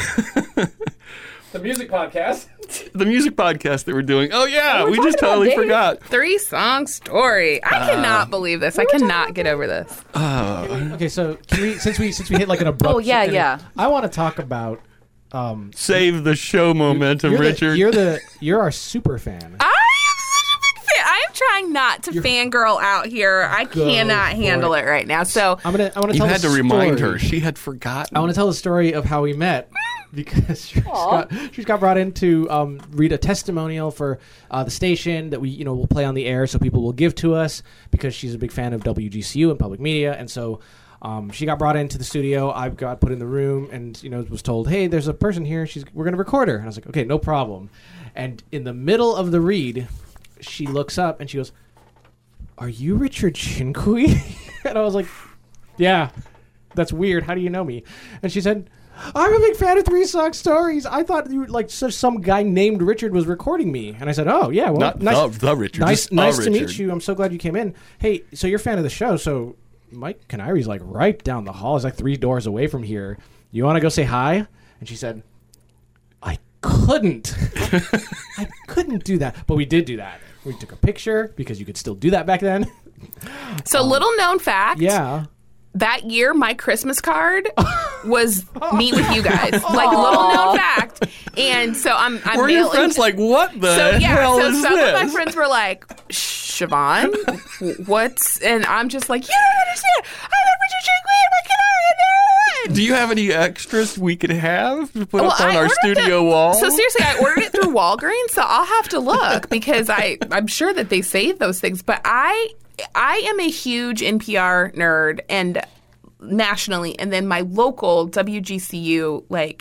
The music podcast. The music podcast that we're doing. Oh, yeah, we just talking about totally Dave. forgot. 3-song story. I cannot believe this. I cannot get over this. Okay, so can we since we hit like an abrupt. Oh, yeah, ending, yeah. I want to talk about. Save the show momentum, Richard. You're our super fan. I am such a big fan. I am trying not to fangirl out here. I cannot for handle it right now. So I want to tell You had the to remind story. her. She had forgotten. I want to tell the story of how we met because she's got brought in to read a testimonial for the station that we will play on the air, so people will give to us because she's a big fan of WGCU and public media, and so. She got brought into the studio. I got put in the room and, was told, hey, there's a person here. We're going to record her. And I was like, okay, no problem. And in the middle of the read, she looks up and she goes, are you Richard Chinquy? And I was like, yeah, that's weird. How do you know me? And she said, I'm a big fan of 3-Song Stories. I thought you some guy named Richard was recording me. And I said, oh, yeah. Well, Not nice, the Richard. nice just to Richard. meet you. I'm so glad you came in. Hey, so you're a fan of the show, so Mike Canari's like right down the hall. He's like 3 doors away from here. You want to go say hi? And she said, I couldn't. I couldn't do that. But we did do that. We took a picture because you could still do that back then. So little known fact. Yeah. That year, my Christmas card was meet with you guys. Like little known fact. And so I'm Were your mailing- friends like, what the So yeah, hell so is some this? of my friends were like, Siobhan, what's? And I'm just like, you don't understand. I love Richard Chinquy and my Canary. Do you have any extras we could have to put up Well, on I our ordered studio them- wall? So seriously, I ordered it through Walgreens, so I'll have to look because I'm sure that they save those things. But I am a huge NPR nerd and nationally, and then my local WGCU,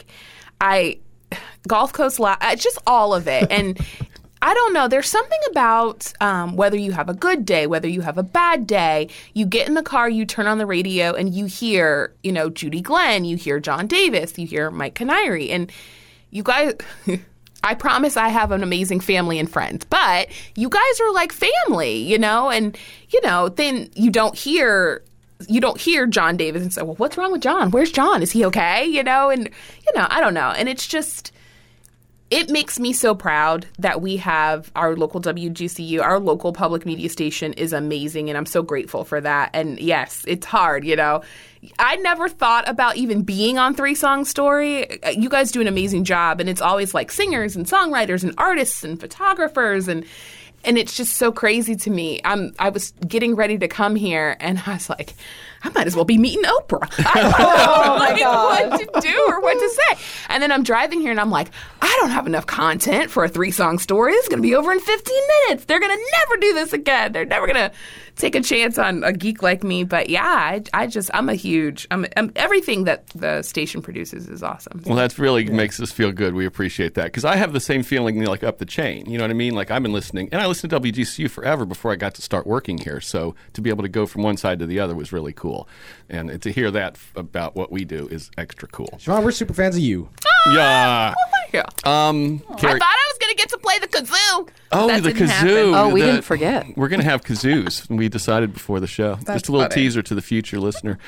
Gulf Coast, just all of it. And I don't know. There's something about whether you have a good day, whether you have a bad day, you get in the car, you turn on the radio, and you hear, Judy Glenn, you hear John Davis, you hear Mike Canary, and you guys. I promise I have an amazing family and friends. But you guys are like family, you know? And, you know, then you don't hear John Davis and say, well, what's wrong with John? Where's John? Is he okay? You know? And, you know, I don't know. And it's just... It makes me so proud that we have our local WGCU, our local public media station is amazing, and I'm so grateful for that. And yes, it's hard, you know. I never thought about even being on Three Song Story. You guys do an amazing job, and it's always like singers and songwriters and artists and photographers, and it's just so crazy to me. I was getting ready to come here, and I was like, I might as well be meeting Oprah. I don't know what to do or what to say. And then I'm driving here, and I'm like, I don't have enough content for a 3-song story. This is going to be over in 15 minutes. They're going to never do this again. They're never going to take a chance on a geek like me. But yeah, I'm everything that the station produces is awesome. Well, that's really makes us feel good. We appreciate that. Because I have the same feeling like up the chain. You know what I mean? Like I've been listening, and I listened to WGCU forever before I got to start working here. So to be able to go from one side to the other was really cool. And to hear that about what we do is extra cool. Siobhan, we're super fans of you. Yeah. Well, thank you. I thought I was going to get to play the kazoo. Oh, That the didn't happen. kazoo. Oh, we didn't forget. We're going to have kazoos. We decided before the show. That's Just a little funny. teaser to the future listener.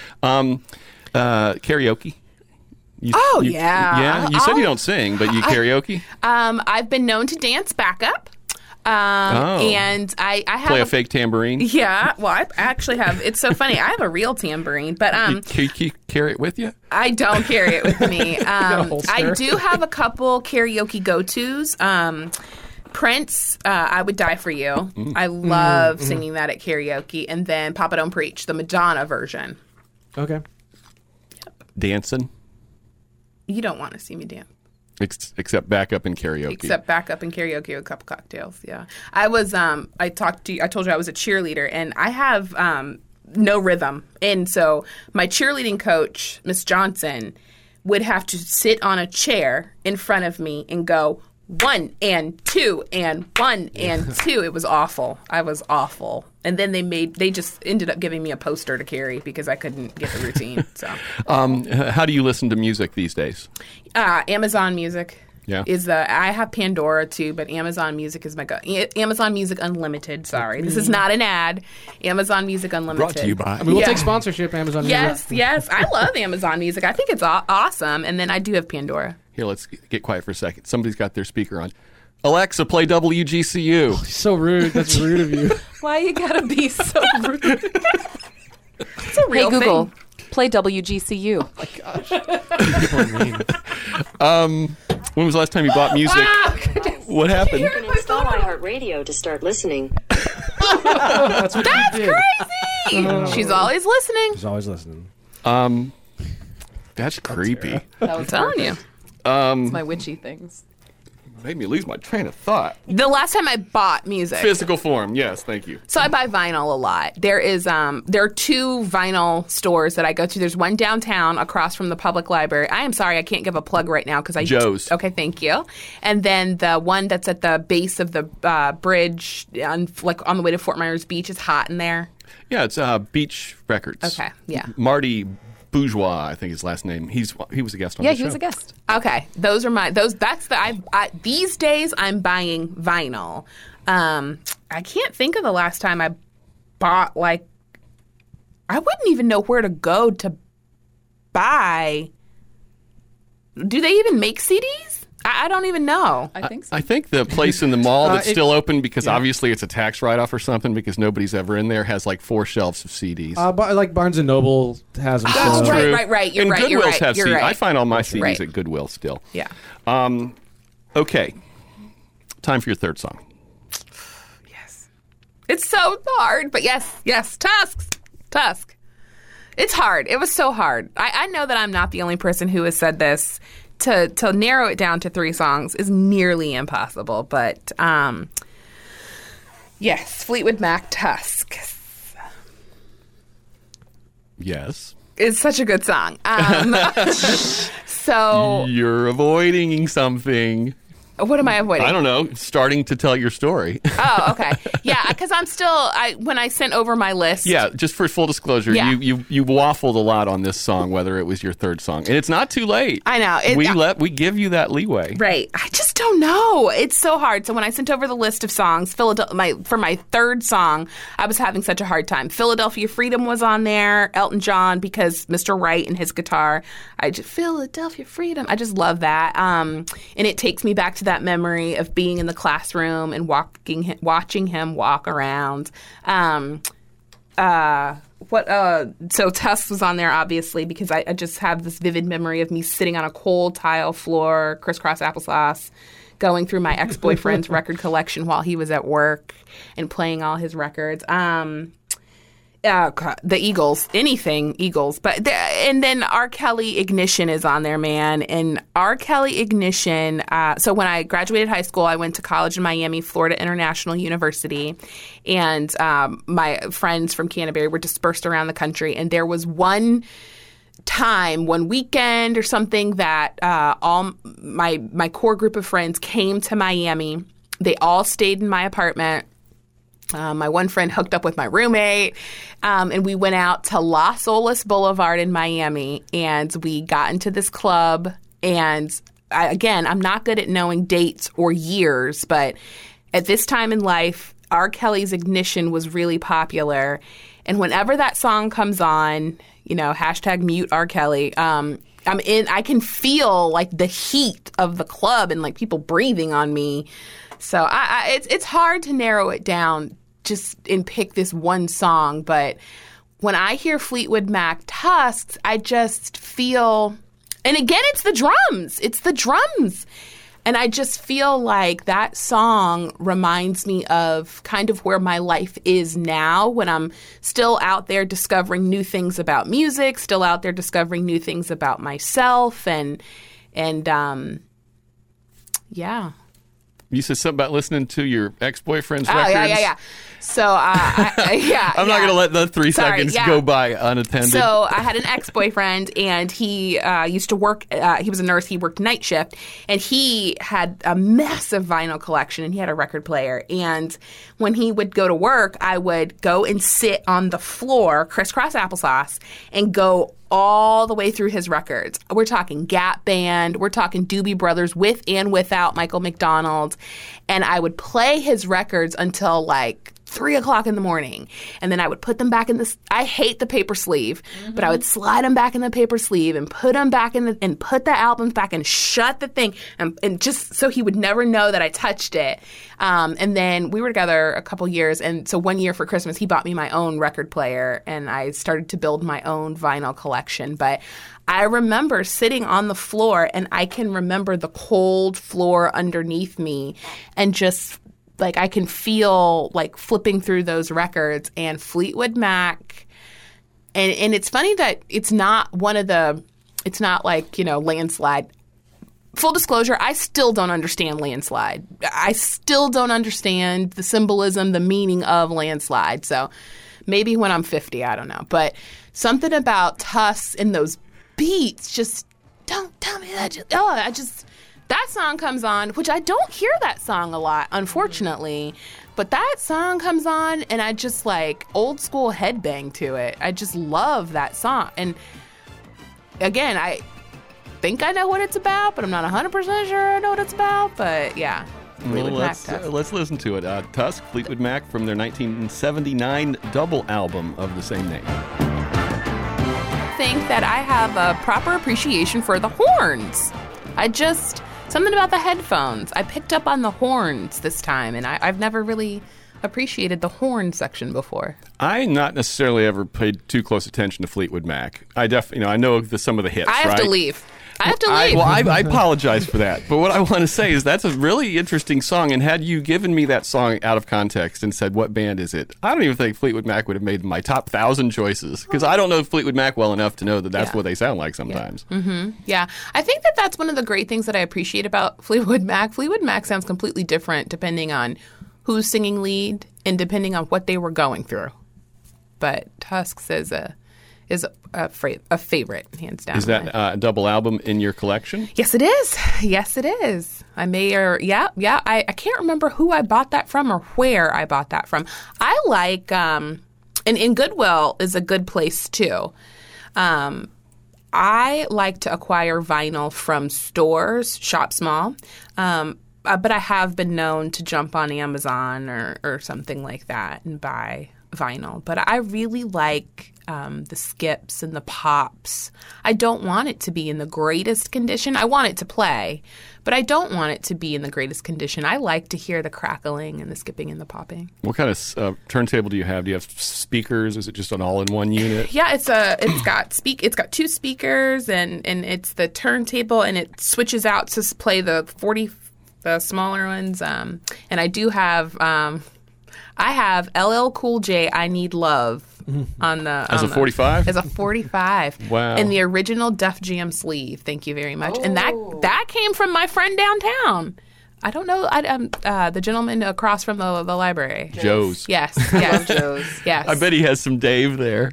Karaoke. Oh, yeah. Yeah? You said you don't sing, but you karaoke? I've been known to dance backup. And I have Play a fake tambourine? Yeah, well, I actually have. It's so funny. I have a real tambourine, but You carry it with you? I don't carry it with me. holster. I do have a couple karaoke go-tos. Prince, I Would Die For You. I love singing that at karaoke. And then Papa Don't Preach, the Madonna version. Okay. Dancing? You don't want to see me dance. Except backup and karaoke. Except back up in karaoke with a couple cocktails. Yeah, I was. I told you I was a cheerleader, and I have no rhythm, and so my cheerleading coach, Miss Johnson, would have to sit on a chair in front of me and go 1 and 2 and 1 and 2. It was awful. I was awful. And then they just ended up giving me a poster to carry because I couldn't get the routine. So, how do you listen to music these days? Amazon Music. Yeah. I have Pandora too, but Amazon Music is my go. Amazon Music Unlimited. Sorry, this is not an ad. Amazon Music Unlimited. Brought to you by. I mean, we'll Yeah. take sponsorship, Amazon. Yes. I love Amazon Music. I think it's awesome. And then I do have Pandora. Here, let's get quiet for a second. Somebody's got their speaker on. Alexa, play WGCU. So rude. That's rude of you. Why you gotta be so rude? It's a Hey real Google, thing. play WGCU. People are mean. When was the last time you bought music? What happened? You can install iHeartRadio to start listening. That's what you did. Crazy. She's always listening. He's always listening. That's creepy. That was I'm telling you. It's my witchy things. Made me lose my train of thought. The last time I bought music. Physical form, yes, thank you. So I buy vinyl a lot. There are 2 vinyl stores that I go to. There's one downtown across from the public library. I am sorry I can't give a plug right now because Joe's. Okay, thank you. And then the one that's at the base of the bridge on the way to Fort Myers Beach is hot in there. Yeah, it's Beach Records. Okay, yeah. Marty Bourgeois, I think his last name. He was a guest on Yeah, the show. he was a guest. Okay, these days I'm buying vinyl. I can't think of the last time I bought I wouldn't even know where to go to buy. Do they even make CDs? I don't even know. I think so. I think the place in the mall that's it- still open because obviously it's a tax write-off or something because nobody's ever in there has like 4 shelves of CDs. Like Barnes and Noble has them. That's still. right. Right. You're and right. Goodwills You're right. have You're CDs. right. I find all my CDs Right. at Goodwill still. Yeah. Okay. Time for your third song. It's so hard, but yes. Tusk. It's hard. It was so hard. I know that I'm not the only person who has said this. To narrow it down to 3 songs is nearly impossible, but yes, Fleetwood Mac, Tusk. Yes. It's such a good song. So, You're avoiding something. what am I avoiding? I don't know. Starting to tell your story. Oh, okay. Yeah, because I'm still. When I sent over my list. Yeah, just for full disclosure, Yeah. you waffled a lot on this song, whether it was your third song, and it's not too late. I know. We give you that leeway. Right. I just don't know. It's so hard. So when I sent over the list of songs, for my third song, I was having such a hard time. Philadelphia Freedom was on there, Elton John, because Mr. Wright and his guitar. Philadelphia Freedom. I just love that. And it takes me back to that memory of being in the classroom and watching him walk around. So Tusk was on there, obviously, because I just have this vivid memory of me sitting on a cold tile floor, crisscross applesauce, going through my ex-boyfriend's record collection while he was at work and playing all his records. The Eagles, anything Eagles. And then R. Kelly Ignition is on there, man. And R. Kelly Ignition, so when I graduated high school, I went to college in Miami, Florida International University. And my friends from Canterbury were dispersed around the country. And there was one weekend or something that all my core group of friends came to Miami. They all stayed in my apartment. My one friend hooked up with my roommate, and we went out to Las Olas Boulevard in Miami, and we got into this club. And I'm not good at knowing dates or years, but at this time in life, R. Kelly's Ignition was really popular. And whenever that song comes on, #mute R. Kelly, I can feel like the heat of the club and like people breathing on me. So it's hard to narrow it down and pick this one song. But when I hear Fleetwood Mac Tusks, I just feel, and again, it's the drums. It's the drums. And I just feel like that song reminds me of kind of where my life is now, when I'm still out there discovering new things about music, still out there discovering new things about myself. And yeah. You said something about listening to your ex-boyfriend's records? Yeah. So, I'm not going to let the 3 seconds go by unattended. So, I had an ex-boyfriend, and he used to work, he was a nurse, he worked night shift, and he had a massive vinyl collection, and he had a record player. And when he would go to work, I would go and sit on the floor, crisscross applesauce, and go all the way through his records. We're talking Gap Band. We're talking Doobie Brothers with and without Michael McDonald. And I would play his records until like 3 o'clock in the morning. And then I would put them back in this. I hate the paper sleeve, but I would slide them back in the paper sleeve and put them back and put the albums back and shut the thing. And just so he would never know that I touched it. And then we were together a couple years. And so one year for Christmas, he bought me my own record player, and I started to build my own vinyl collection. But I remember sitting on the floor, and I can remember the cold floor underneath me, and just like I can feel like flipping through those records and Fleetwood Mac. And it's funny that it's not like, Landslide. Full disclosure, I still don't understand Landslide. I still don't understand the symbolism, the meaning of Landslide. So maybe when I'm 50, I don't know. But something about Tusks and those beats, just don't tell me that. That song comes on, which I don't hear that song a lot, unfortunately. But that song comes on, and I just like old school headbang to it. I just love that song. And again, I think I know what it's about, but I'm not 100% sure I know what it's about. But yeah, Fleetwood Mac. Let's listen to it. Tusk, Fleetwood Mac, from their 1979 double album of the same name. I think that I have a proper appreciation for the horns. Something about the headphones. I picked up on the horns this time, and I've never really appreciated the horn section before. I not necessarily ever paid too close attention to Fleetwood Mac. I know some of the hits. I have to leave. I apologize for that. But what I want to say is that's a really interesting song. And had you given me that song out of context and said, what band is it? I don't even think Fleetwood Mac would have made my top 1,000 choices. Because I don't know Fleetwood Mac well enough to know that that's what they sound like sometimes. Yeah. Mm-hmm. Yeah. I think that's one of the great things that I appreciate about Fleetwood Mac. Fleetwood Mac sounds completely different depending on who's singing lead and depending on what they were going through. But Tusks is a favorite, hands down. Is that a double album in your collection? Yes, it is. Yes, it is. I can't remember who I bought that from or where I bought that from. I like, and Goodwill is a good place too. I like to acquire vinyl from stores, shop small. but I have been known to jump on Amazon or something like that and buy vinyl. But I really like the skips and the pops. I don't want it to be in the greatest condition. I want it to play, but I don't want it to be in the greatest condition. I like to hear the crackling and the skipping and the popping. What kind of turntable do you have? Do you have speakers? Is it just an all-in-one unit? Yeah, it's got two speakers and it's the turntable, and it switches out to play the smaller ones. And I do have I have LL Cool J, I Need Love on the As a 45? As a 45. Wow. In the original Def Jam sleeve. Thank you very much. And that came from my friend downtown. I don't know. The gentleman across from the library. Joe's. Yes. Joe's. Yes. I bet he has some Dave there.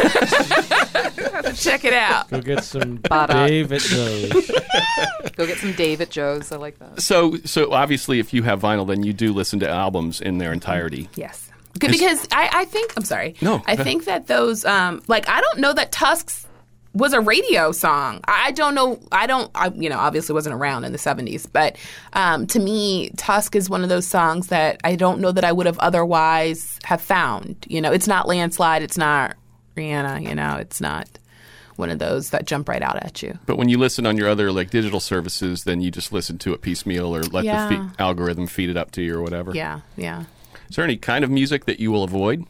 Check it out. Go get some Bada. Dave at Joe's. Go get some Dave at Joe's. I like that. So obviously, if you have vinyl, then you do listen to albums in their entirety. Yes. Because I think, I'm sorry. No, I think that those, I don't know that Tusk's was a radio song. I don't know. Obviously wasn't around in the 70s. But to me, Tusk is one of those songs that I don't know that I would have otherwise have found. It's not Landslide. It's not Rihanna. It's not one of those that jump right out at you. But when you listen on your other digital services, then you just listen to it piecemeal or let the algorithm feed it up to you or whatever. Yeah. Is there any kind of music that you will avoid?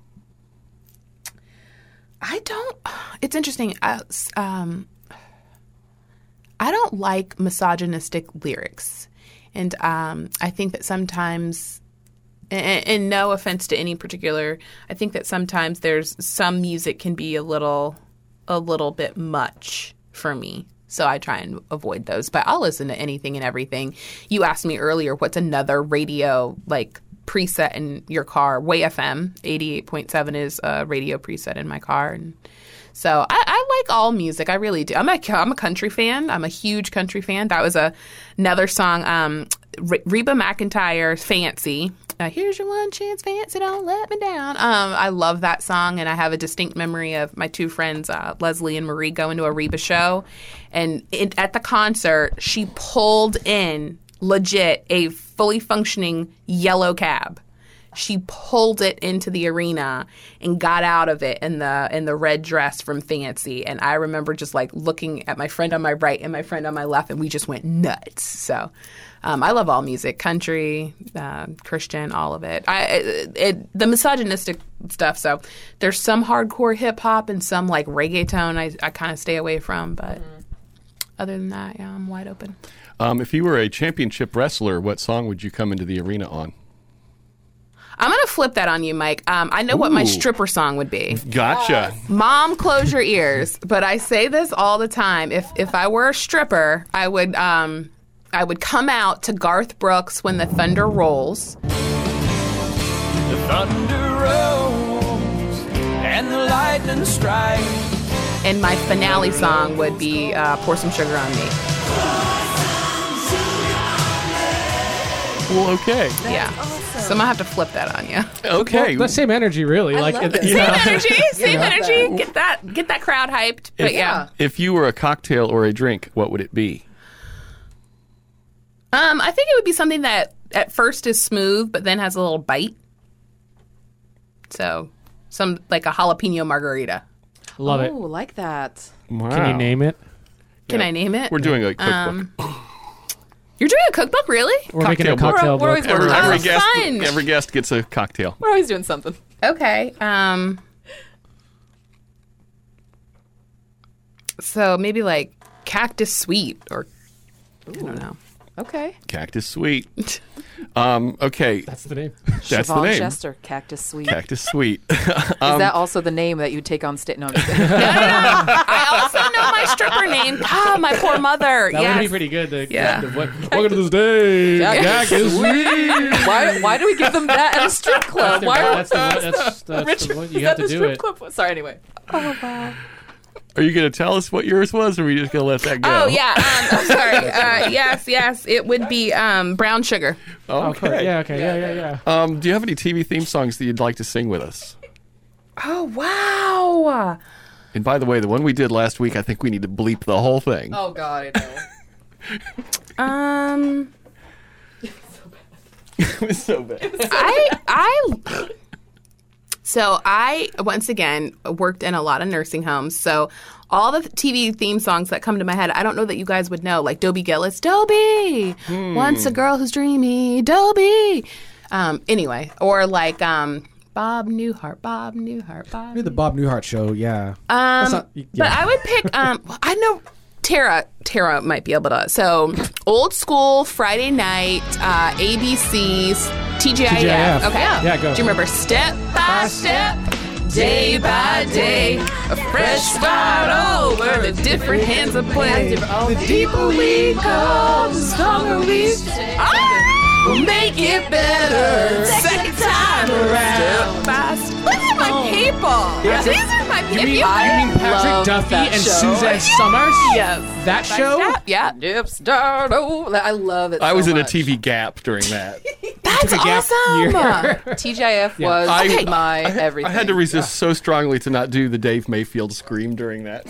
I don't. It's interesting. I don't like misogynistic lyrics, and I think that sometimes, and no offense to any particular, I think that sometimes there's some music can be a little bit much for me. So I try and avoid those. But I'll listen to anything and everything. You asked me earlier, what's another radio preset in your car? Way FM 88.7 is a radio preset in my car, and so I like all music. I really do. I'm a country fan. I'm a huge country fan. That was another song. Reba McEntire, Fancy. Here's your one chance, Fancy, don't let me down. I love that song, and I have a distinct memory of my two friends, Leslie and Marie, going to a Reba show, and at the concert, she pulled in legit a fully functioning yellow cab. She pulled it into the arena and got out of it in the red dress from Fancy. And I remember just looking at my friend on my right and my friend on my left, and we just went nuts. So I love all music, country, Christian, all of it. The misogynistic stuff. So there's some hardcore hip hop and some reggaeton I kind of stay away from. But other than that, yeah, I'm wide open. If you were a championship wrestler, what song would you come into the arena on? I'm going to flip that on you, Mike. I know what my stripper song would be. Gotcha. Mom, close your ears. But I say this all the time. If I were a stripper, I would come out to Garth Brooks, When the Thunder Rolls. The thunder rolls and the lightning strikes. And my finale song would be Pour Some Sugar on Me. Well, okay. Yeah. So I'm going to have to flip that on you. Okay. The same energy, really. love it. Same energy. Get that crowd hyped. But yeah. If you were a cocktail or a drink, what would it be? I think it would be something that at first is smooth, but then has a little bite. So, a jalapeno margarita. Love it. Oh, like that. Wow. Can you name it? Can I name it? We're doing a cookbook. You're doing a cookbook, really? We're making a cocktail We're always book. working on it. Every guest gets a cocktail. We're always doing something. Okay. So maybe Cactus Sweet, or I don't know. Okay. Cactus Sweet. Okay. That's the name. That's the Siobhan name. Chester, Cactus Sweet. Cactus Sweet. Is that also the name that you take on state? No, I'm just kidding. I also know my stripper name. God, my poor mother. That yes. would be pretty good. Yeah. Welcome to this day. Cactus Sweet. why do we give them that at a strip club? That's the one. You have to do it. Club? Sorry, anyway. Oh, wow. Are you going to tell us what yours was, or are we just going to let that go? Oh, yeah. I'm sorry. Yes. It would be Brown Sugar. Okay. Yeah. Do you have any TV theme songs that you'd like to sing with us? Oh, wow. And by the way, the one we did last week, I think we need to bleep the whole thing. Oh, God, I know. It was so bad. So I, once again, worked in a lot of nursing homes. So all the TV theme songs that come to my head, I don't know that you guys would know, like Dobie Gillis, Dobie, once a girl who's dreamy, Dobie. Anyway, or like Bob Newhart. Maybe the Bob Newhart show, yeah. But I would pick, I know Tara might be able to. So old school, Friday night, ABC, TGIF. Okay. Yeah, go. Do you remember Step by Step, Day by Day, a fresh start over, the different hands of play. The deeper we go, the stronger we stay. We'll make it better. Second time around. Step by step. Look at my people. Yeah. These are my people. You mean Patrick Duffy and Suzanne Summers? Yes. That show? Yeah. Yep, start over. I love it. I was so in a much. TV gap during that. That's Took a gap awesome. TGIF was Okay. my everything. I had to resist so strongly to not do the Dave Mayfield scream during that.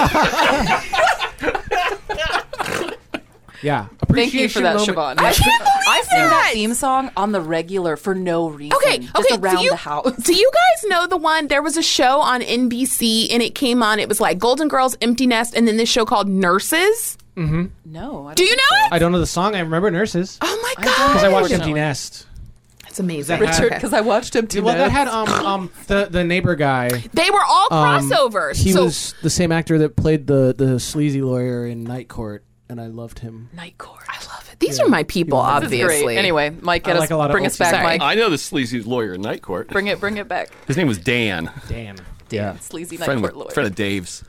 Yeah. Thank you for that, Appreciation Siobhan. moment. I sing that theme song on the regular for no reason. Just around the house. Do you guys know the one? There was a show on NBC and it came on. It was like Golden Girls, Empty Nest, and then this show called Nurses. No. I don't Do you think know so. it? I don't know the song. I remember Nurses. Oh my Because god! I watched Unfortunately. Empty Nest. That's amazing. That had- Richard, because I watched him too. Well, that had the neighbor guy. They were all crossovers. He so was the same actor that played the sleazy lawyer in Night Court, and I loved him. Night Court. I love it. These are my people, This is obviously. Great. Anyway, Mike, I like a lot of bring us old back, Sorry. Mike. I know the sleazy lawyer in Night Court. Bring it back. His name was Dan. Dan. Yeah. Sleazy Night Friend Court lawyer. of Dave's.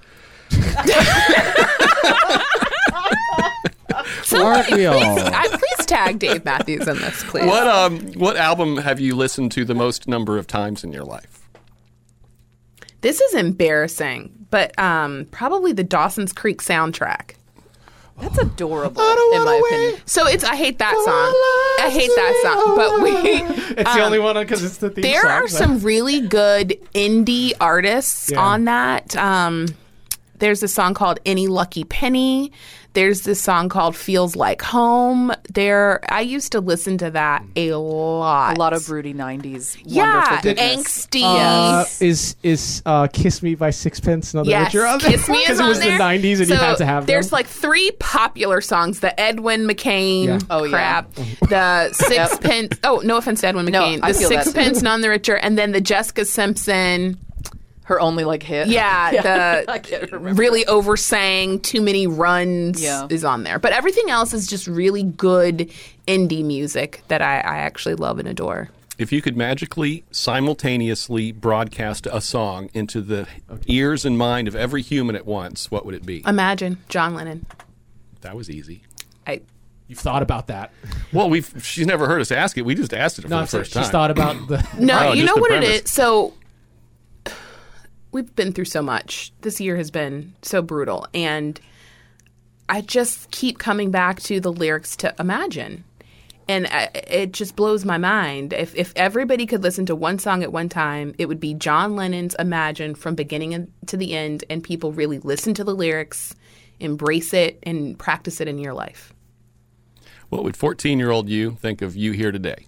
Aren't we all? Please tag Dave Matthews in this, please. What album have you listened to the most number of times in your life? This is embarrassing, but probably the Dawson's Creek soundtrack. That's adorable, in my opinion. So I hate that song. I hate that song. But It's the only one because it's the theme there song. are some really good indie artists Yeah. on that. There's a song called Any Lucky Penny. There's this song called Feels Like Home. I used to listen to that a lot. A lot of broody 90s. Yeah, wonderful goodness. angsty. Is Kiss Me by Sixpence another Yes, Richard on there? Kiss Me is Because it on was there. the 90s and so you had to have them. There's like 3 popular songs. The Edwin McCain Yeah. Oh, yeah. crap. The Sixpence. Oh, no offense to Edwin No, McCain. I The feel that. Sixpence None the Richer. And then the Jessica Simpson. Her only hit. Yeah, I can't remember. really oversang, Too Many Runs Yeah. is on there. But everything else is just really good indie music that I actually love and adore. If you could magically, simultaneously broadcast a song into the ears and mind of every human at once, what would it be? Imagine John Lennon. That was easy. You've thought about that. Well, she's never heard us ask it. We just asked it for No, the first she's time. thought about the. No, Oh, you just know the what premise. it is? So we've been through so much. This year has been so brutal. And I just keep coming back to the lyrics to Imagine. And it just blows my mind. If everybody could listen to one song at one time, it would be John Lennon's Imagine from beginning to the end, and people really listen to the lyrics, embrace it, and practice it in your life. What would 14-year-old you think of you here today?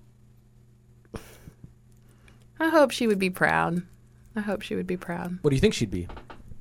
I hope she would be proud. I hope she would be proud. What do you think she'd be?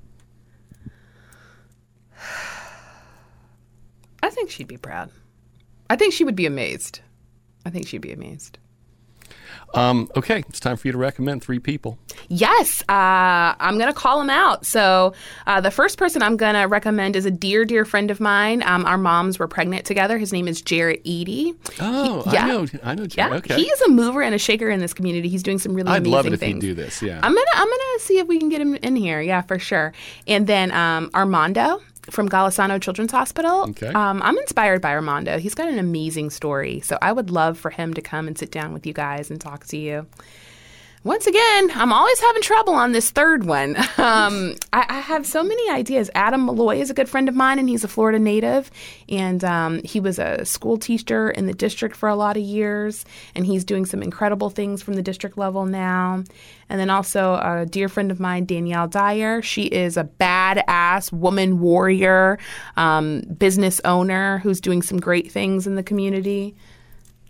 I think she'd be proud. I think she would be amazed. I think she'd be amazed. Okay, it's time for you to recommend 3 people. Yes, I'm going to call them out. So the first person I'm going to recommend is a dear, dear friend of mine. Our moms were pregnant together. His name is Jarrett Eady. Oh, yeah. I know. Yeah, Okay. he is a mover and a shaker in this community. He's doing some really I'd amazing love it if things. he'd do this. Yeah. I'm gonna see if we can get him in here. Yeah, for sure. And then Armando from Golisano Children's Hospital. Okay. I'm inspired by Armando. He's got an amazing story. So I would love for him to come and sit down with you guys and talk to you. Once again, I'm always having trouble on this third one. I have so many ideas. Adam Malloy is a good friend of mine, and he's a Florida native. And he was a school teacher in the district for a lot of years, and he's doing some incredible things from the district level now. And then also a dear friend of mine, Danielle Dyer. She is a badass woman warrior, business owner who's doing some great things in the community.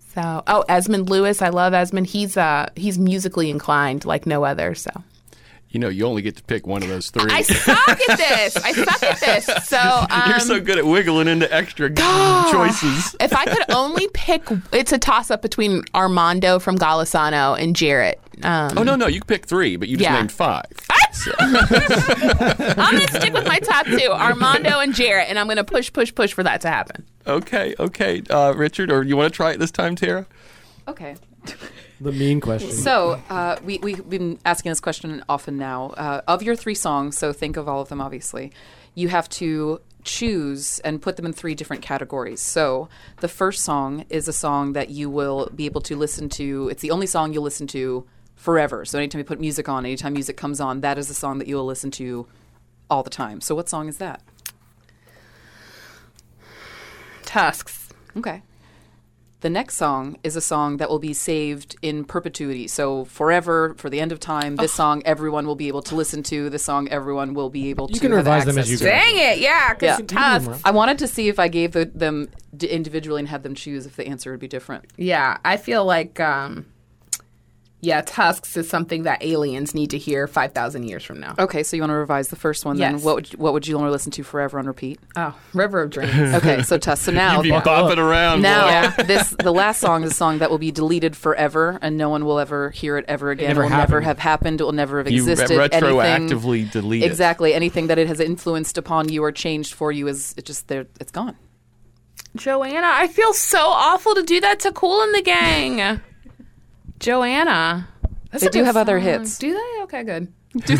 So, Esmond Lewis, I love Esmond. He's musically inclined like no other. So, You only get to pick one of those three. I suck at this. So, You're so good at wiggling into extra choices. if I could only pick, it's a toss up between Armando from Golisano and Jarrett. Oh no, you can pick three, but you just named five. So. I'm going to stick with my top two, Armando and Jarrett, and I'm going to push for that to happen. Okay. Richard, or you want to try it this time, Tara? Okay. The mean question. So we've been asking this question often now. Of your 3 songs, so think of all of them, obviously, you have to choose and put them in 3 different categories. So the first song is a song that you will be able to listen to. It's the only song you'll listen to forever. So anytime you put music on, anytime music comes on, that is the song that you will listen to all the time. So what song is that? Tusks. Okay. The next song is a song that will be saved in perpetuity. So forever, for the end of time, this song everyone will be able to listen to. This song everyone will be able to You can have revise them access as you to. go. Dang it, yeah, because Tusks. I wanted to see if I gave them individually and had them choose if the answer would be different. Yeah, I feel like, Tusks is something that aliens need to hear 5,000 years from now. Okay, so you want to revise the first one then? Yes. What would you want to listen to forever on repeat? Oh, River of Dreams. Okay, so Tusk. So now, You'd be bopping around. now boy. the last song is a song that will be deleted forever, and no one will ever hear it ever again. never It will never happened. have happened. It will never have You existed. retroactively delete it. Exactly. Anything that it has influenced upon you or changed for you is it's gone. Joanna, I feel so awful to do that to Kool and the Gang. Joanna. That's They a do good have other song. hits. Do they? Okay, good.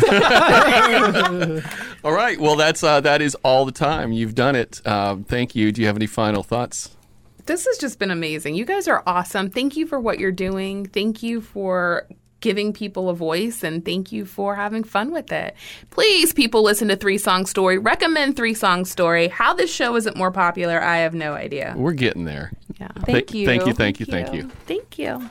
All right. Well, that is all the time. You've done it. Thank you. Do you have any final thoughts? This has just been amazing. You guys are awesome. Thank you for what you're doing. Thank you for giving people a voice, and thank you for having fun with it. Please, people, listen to 3 Song Story. Recommend 3 Song Story. How this show isn't more popular, I have no idea. We're getting there. Yeah. Thank you. Thank you. Thank you.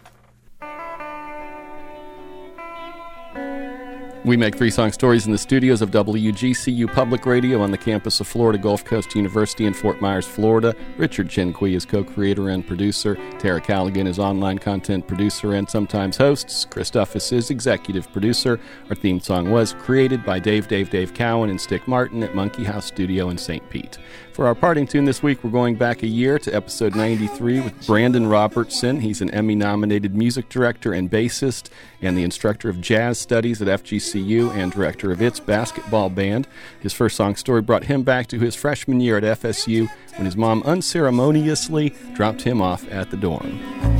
We make 3 Song Stories in the studios of WGCU Public Radio on the campus of Florida Gulf Coast University in Fort Myers, Florida. Richard Chinqui is co-creator and producer. Tara Callaghan is online content producer and sometimes hosts. Chris Duffus is executive producer. Our theme song was created by Dave Cowan and Stick Martin at Monkey House Studio in St. Pete. For our parting tune this week, we're going back a year to episode 93 with Brandon Robertson. He's an Emmy-nominated music director and bassist and the instructor of jazz studies at FGCU and director of its basketball band. His first song story brought him back to his freshman year at FSU when his mom unceremoniously dropped him off at the dorm.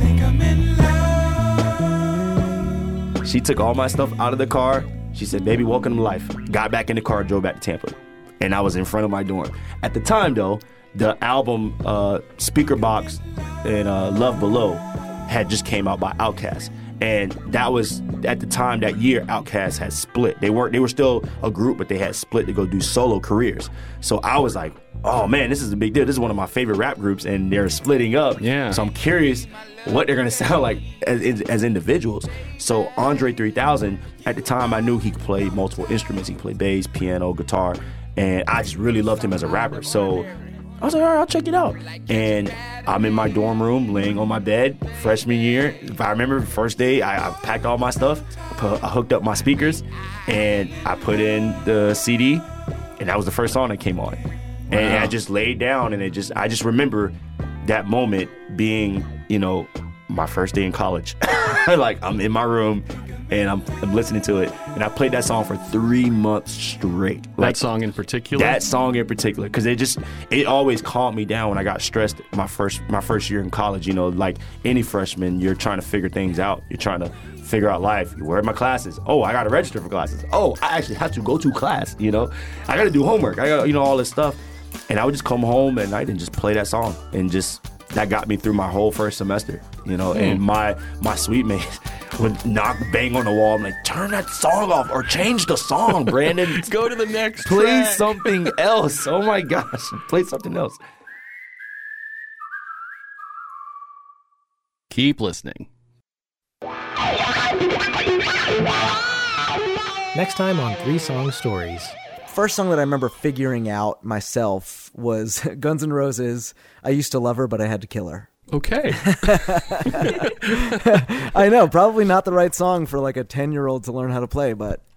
She took all my stuff out of the car. She said, "Baby, welcome to life." Got back in the car, drove back to Tampa. And I was in front of my dorm. At the time, though, the album Speaker Box and Love Below had just came out by Outkast. And that was, at the time, that year, Outkast had split. They were still a group, but they had split to go do solo careers. So I was like, oh man, this is a big deal. This is one of my favorite rap groups, and they're splitting up. Yeah. So I'm curious what they're gonna sound like as individuals. So Andre 3000, at the time, I knew he could play multiple instruments. He could play bass, piano, guitar, and I just really loved him as a rapper. So I was like, all right, I'll check it out. And I'm in my dorm room, laying on my bed, freshman year. If I remember, the first day, I packed all my stuff, I hooked up my speakers, and I put in the CD, and that was the first song that came on. And I just laid down, and I just remember that moment being, my first day in college. Like, I'm in my room, and I'm listening to it, and I played that song for 3 months straight. That song in particular? That song in particular, because it always calmed me down when I got stressed my first year in college. Like any freshman, you're trying to figure things out. You're trying to figure out life. Where are my classes? Oh, I got to register for classes. Oh, I actually have to go to class. I got to do homework. I got all this stuff, and I would just come home at night and just play that song, and that got me through my whole first semester. And my suite mates would bang on the wall. I'm like, turn that song off or change the song, Brandon. Go to the next Play track. something else. Oh my gosh. Play something else. Keep listening. Next time on 3 Song Stories. First song that I remember figuring out myself was Guns N' Roses, I Used to Love Her, But I Had to Kill Her. Okay. I know, probably not the right song for like a 10-year-old to learn how to play, but